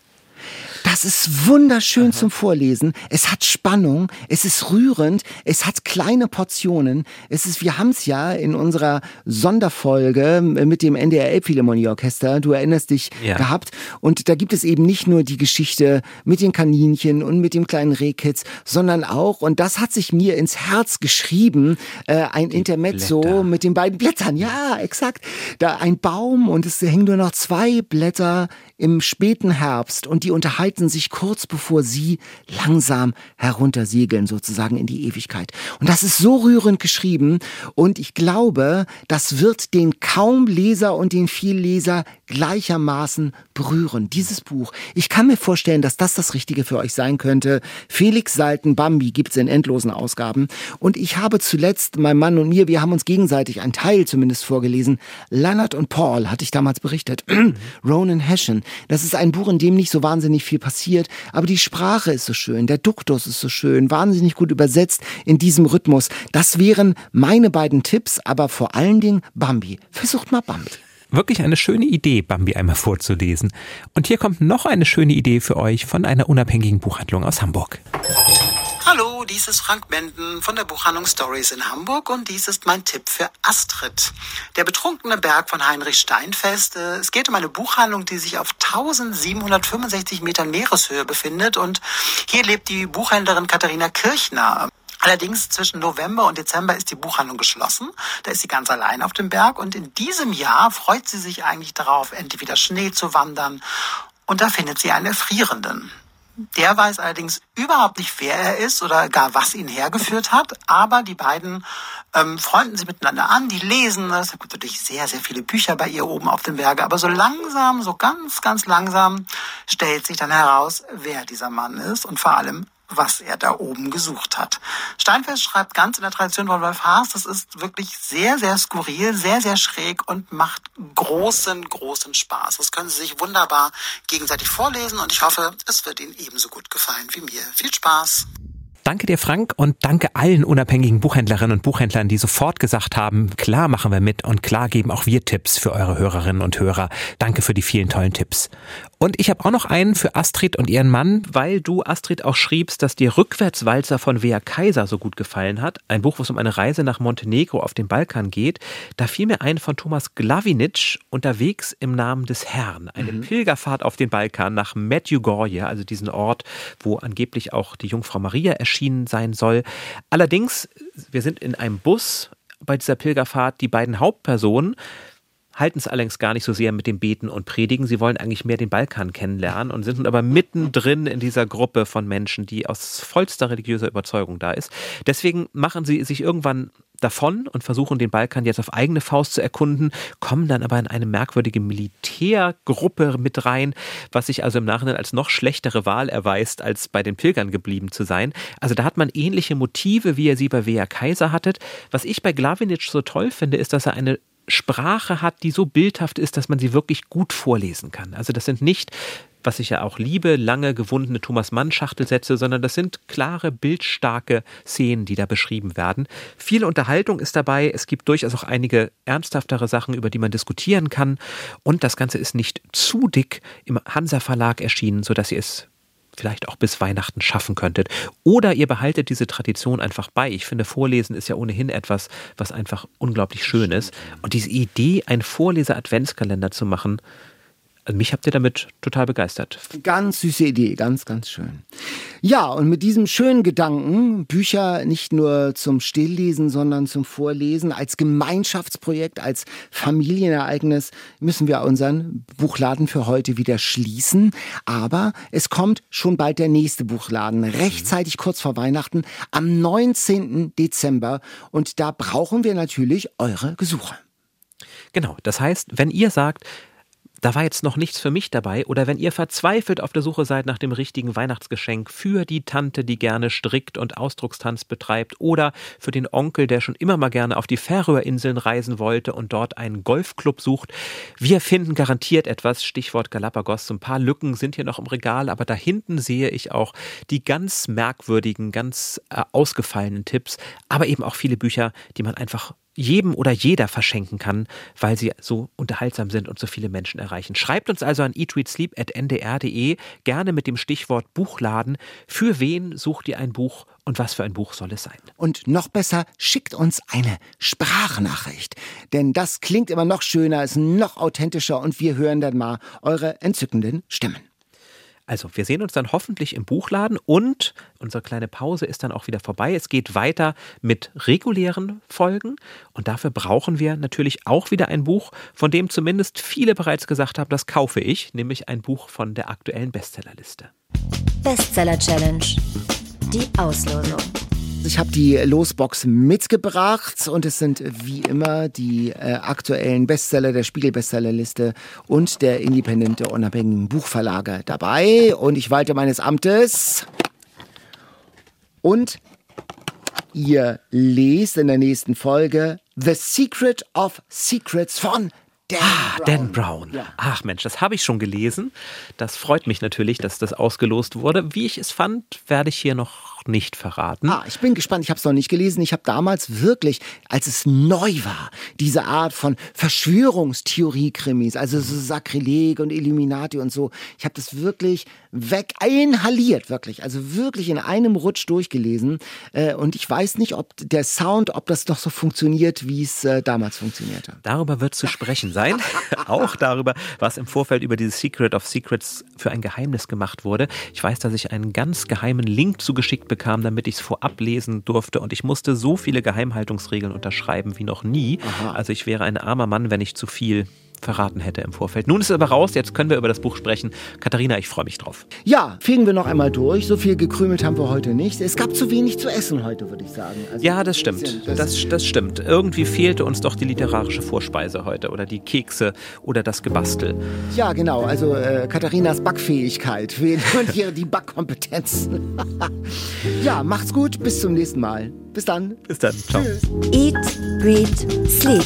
Das ist wunderschön zum Vorlesen. Es hat Spannung, es ist rührend, es hat kleine Portionen. Wir haben es ja in unserer Sonderfolge mit dem NDR Elbphilharmonieorchester, du erinnerst dich, gehabt. Und da gibt es eben nicht nur die Geschichte mit den Kaninchen und mit dem kleinen Rehkitz, sondern auch, und das hat sich mir ins Herz geschrieben, ein Intermezzo Blätter. mit den beiden Blättern. Ja, exakt. Da ein Baum und es hängen nur noch 2 Blätter im späten Herbst und die unterhalten sich kurz bevor sie langsam heruntersegeln, sozusagen in die Ewigkeit. Und das ist so rührend geschrieben und ich glaube, das wird den Kaumleser und den Vielleser gleichermaßen berühren. Dieses Buch. Ich kann mir vorstellen, dass das Richtige für euch sein könnte. Felix Salten Bambi gibt's in endlosen Ausgaben. Und ich habe zuletzt, mein Mann und mir, wir haben uns gegenseitig einen Teil zumindest vorgelesen. Leonard und Paul, hatte ich damals berichtet. Ronan Hession. Das ist ein Buch, in dem nicht so wahnsinnig viel passiert, aber die Sprache ist so schön, der Duktus ist so schön, wahnsinnig gut übersetzt in diesem Rhythmus. Das wären meine beiden Tipps, aber vor allen Dingen Bambi. Versucht mal Bambi. Wirklich eine schöne Idee, Bambi einmal vorzulesen. Und hier kommt noch eine schöne Idee für euch von einer unabhängigen Buchhandlung aus Hamburg. Hallo, dies ist Frank Menden von der Buchhandlung Stories in Hamburg und dies ist mein Tipp für Astrid. Der betrunkene Berg von Heinrich Steinfest. Es geht um eine Buchhandlung, die sich auf 1765 Metern Meereshöhe befindet und hier lebt die Buchhändlerin Katharina Kirchner. Allerdings zwischen November und Dezember ist die Buchhandlung geschlossen. Da ist sie ganz allein auf dem Berg und in diesem Jahr freut sie sich eigentlich darauf, endlich wieder Schnee zu wandern. Und da findet sie einen Erfrierenden. Der weiß allerdings überhaupt nicht, wer er ist oder gar was ihn hergeführt hat. Aber die beiden freunden sich miteinander an, die lesen. Es gibt natürlich sehr, sehr viele Bücher bei ihr oben auf dem Berge. Aber so langsam, so ganz, ganz langsam stellt sich dann heraus, wer dieser Mann ist und vor allem, was er da oben gesucht hat. Steinfest schreibt ganz in der Tradition von Wolf Haas. Das ist wirklich sehr, sehr skurril, sehr, sehr schräg und macht großen, großen Spaß. Das können Sie sich wunderbar gegenseitig vorlesen und ich hoffe, es wird Ihnen ebenso gut gefallen wie mir. Viel Spaß! Danke dir, Frank, und danke allen unabhängigen Buchhändlerinnen und Buchhändlern, die sofort gesagt haben, klar machen wir mit und klar geben auch wir Tipps für eure Hörerinnen und Hörer. Danke für die vielen tollen Tipps. Und ich habe auch noch einen für Astrid und ihren Mann, weil du, Astrid, auch schriebst, dass dir Rückwärtswalzer von Wea Kaiser so gut gefallen hat. Ein Buch, wo es um eine Reise nach Montenegro auf dem Balkan geht. Da fiel mir ein von Thomas Glavinic, Unterwegs im Namen des Herrn. Eine Pilgerfahrt auf den Balkan nach Medjugorje, also diesen Ort, wo angeblich auch die Jungfrau Maria erschienen sein soll. Allerdings, wir sind in einem Bus bei dieser Pilgerfahrt. Die beiden Hauptpersonen halten es allerdings gar nicht so sehr mit dem Beten und Predigen. Sie wollen eigentlich mehr den Balkan kennenlernen und sind aber mittendrin in dieser Gruppe von Menschen, die aus vollster religiöser Überzeugung da ist. Deswegen machen sie sich irgendwann davon und versuchen den Balkan jetzt auf eigene Faust zu erkunden, kommen dann aber in eine merkwürdige Militärgruppe mit rein, was sich also im Nachhinein als noch schlechtere Wahl erweist, als bei den Pilgern geblieben zu sein. Also da hat man ähnliche Motive, wie ihr sie bei Wea Kaiser hattet. Was ich bei Glavinic so toll finde, ist, dass er eine Sprache hat, die so bildhaft ist, dass man sie wirklich gut vorlesen kann. Also das sind nicht, was ich ja auch liebe, lange gewundene Thomas-Mann-Schachtelsätze, sondern das sind klare, bildstarke Szenen, die da beschrieben werden. Viel Unterhaltung ist dabei. Es gibt durchaus auch einige ernsthaftere Sachen, über die man diskutieren kann. Und das Ganze ist nicht zu dick im Hansa-Verlag erschienen, sodass ihr es vielleicht auch bis Weihnachten schaffen könntet. Oder ihr behaltet diese Tradition einfach bei. Ich finde, Vorlesen ist ja ohnehin etwas, was einfach unglaublich schön ist. Und diese Idee, einen Vorleser-Adventskalender zu machen, also mich habt ihr damit total begeistert. Ganz süße Idee, ganz, ganz schön. Ja, und mit diesem schönen Gedanken, Bücher nicht nur zum Stilllesen, sondern zum Vorlesen, als Gemeinschaftsprojekt, als Familienereignis, müssen wir unseren Buchladen für heute wieder schließen. Aber es kommt schon bald der nächste Buchladen, rechtzeitig kurz vor Weihnachten, am 19. Dezember. Und da brauchen wir natürlich eure Gesuche. Genau, das heißt, wenn ihr sagt, da war jetzt noch nichts für mich dabei, oder wenn ihr verzweifelt auf der Suche seid nach dem richtigen Weihnachtsgeschenk für die Tante, die gerne strickt und Ausdruckstanz betreibt, oder für den Onkel, der schon immer mal gerne auf die Färöerinseln reisen wollte und dort einen Golfclub sucht, wir finden garantiert etwas, Stichwort Galapagos. So ein paar Lücken sind hier noch im Regal, aber da hinten sehe ich auch die ganz merkwürdigen, ganz ausgefallenen Tipps, aber eben auch viele Bücher, die man einfach jedem oder jeder verschenken kann, weil sie so unterhaltsam sind und so viele Menschen erreichen. Schreibt uns also an eatreadsleep@ndr.de, gerne mit dem Stichwort Buchladen. Für wen sucht ihr ein Buch und was für ein Buch soll es sein? Und noch besser, schickt uns eine Sprachnachricht. Denn das klingt immer noch schöner, ist noch authentischer und wir hören dann mal eure entzückenden Stimmen. Also, wir sehen uns dann hoffentlich im Buchladen und unsere kleine Pause ist dann auch wieder vorbei. Es geht weiter mit regulären Folgen und dafür brauchen wir natürlich auch wieder ein Buch, von dem zumindest viele bereits gesagt haben, das kaufe ich, nämlich ein Buch von der aktuellen Bestsellerliste. Bestseller Challenge. Die Auslosung. Ich habe die Losbox mitgebracht und es sind wie immer die aktuellen Bestseller der Spiegel-Bestsellerliste und der Independent, der unabhängigen Buchverlage dabei. Und ich walte meines Amtes. Und ihr lest in der nächsten Folge The Secret of Secrets von Dan Brown. Ja. Ach Mensch, das habe ich schon gelesen. Das freut mich natürlich, dass das ausgelost wurde. Wie ich es fand, werde ich hier noch nicht verraten. Ich bin gespannt, ich habe es noch nicht gelesen. Ich habe damals wirklich, als es neu war, diese Art von Verschwörungstheorie-Krimis, also so Sakrileg und Illuminati und so, ich habe das wirklich inhaliert, wirklich. Also wirklich in einem Rutsch durchgelesen. Und ich weiß nicht, ob der Sound, ob das noch so funktioniert, wie es damals funktionierte. Darüber wird zu sprechen sein. Auch darüber, was im Vorfeld über dieses Secret of Secrets für ein Geheimnis gemacht wurde. Ich weiß, dass ich einen ganz geheimen Link zugeschickt bekam, damit ich es vorab lesen durfte. Und ich musste so viele Geheimhaltungsregeln unterschreiben wie noch nie. Aha. Also ich wäre ein armer Mann, wenn ich zu viel verraten hätte im Vorfeld. Nun ist es aber raus, jetzt können wir über das Buch sprechen. Katharina, ich freue mich drauf. Ja, fegen wir noch einmal durch. So viel gekrümelt haben wir heute nicht. Es gab zu wenig zu essen heute, würde ich sagen. Also ja, das stimmt. Das stimmt. Irgendwie fehlte uns doch die literarische Vorspeise heute oder die Kekse oder das Gebastel. Ja, genau. Also Katharinas Backfähigkeit fehlt und hier die Backkompetenz. Ja, macht's gut. Bis zum nächsten Mal. Bis dann. Bis dann. Ciao. Tschüss. Eat, Read, Sleep.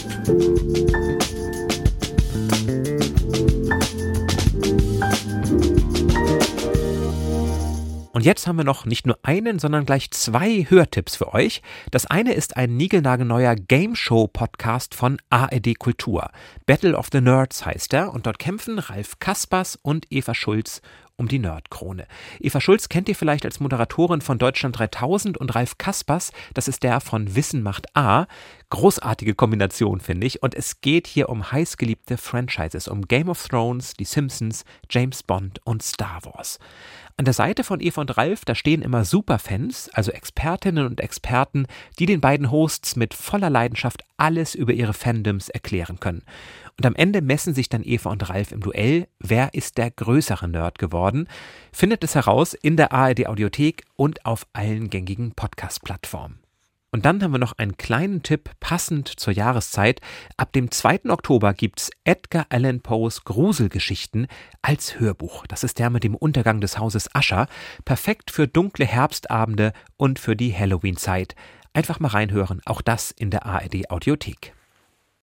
Und jetzt haben wir noch nicht nur einen, sondern gleich 2 Hörtipps für euch. Das eine ist ein niegelnagelneuer Game-Show-Podcast von ARD Kultur. Battle of the Nerds heißt er und dort kämpfen Ralf Kaspers und Eva Schulz um die Nerdkrone. Eva Schulz kennt ihr vielleicht als Moderatorin von Deutschland 3000 und Ralf Kaspers, das ist der von Wissen macht A. Großartige Kombination, finde ich. Und es geht hier um heißgeliebte Franchises, um Game of Thrones, die Simpsons, James Bond und Star Wars. An der Seite von Eva und Ralf, da stehen immer Superfans, also Expertinnen und Experten, die den beiden Hosts mit voller Leidenschaft alles über ihre Fandoms erklären können. Und am Ende messen sich dann Eva und Ralf im Duell, wer ist der größere Nerd geworden. Findet es heraus in der ARD Audiothek und auf allen gängigen Podcast-Plattformen. Und dann haben wir noch einen kleinen Tipp, passend zur Jahreszeit. Ab dem 2. Oktober gibt's Edgar Allan Poes Gruselgeschichten als Hörbuch. Das ist der mit dem Untergang des Hauses Usher. Perfekt für dunkle Herbstabende und für die Halloween-Zeit. Einfach mal reinhören, auch das in der ARD Audiothek.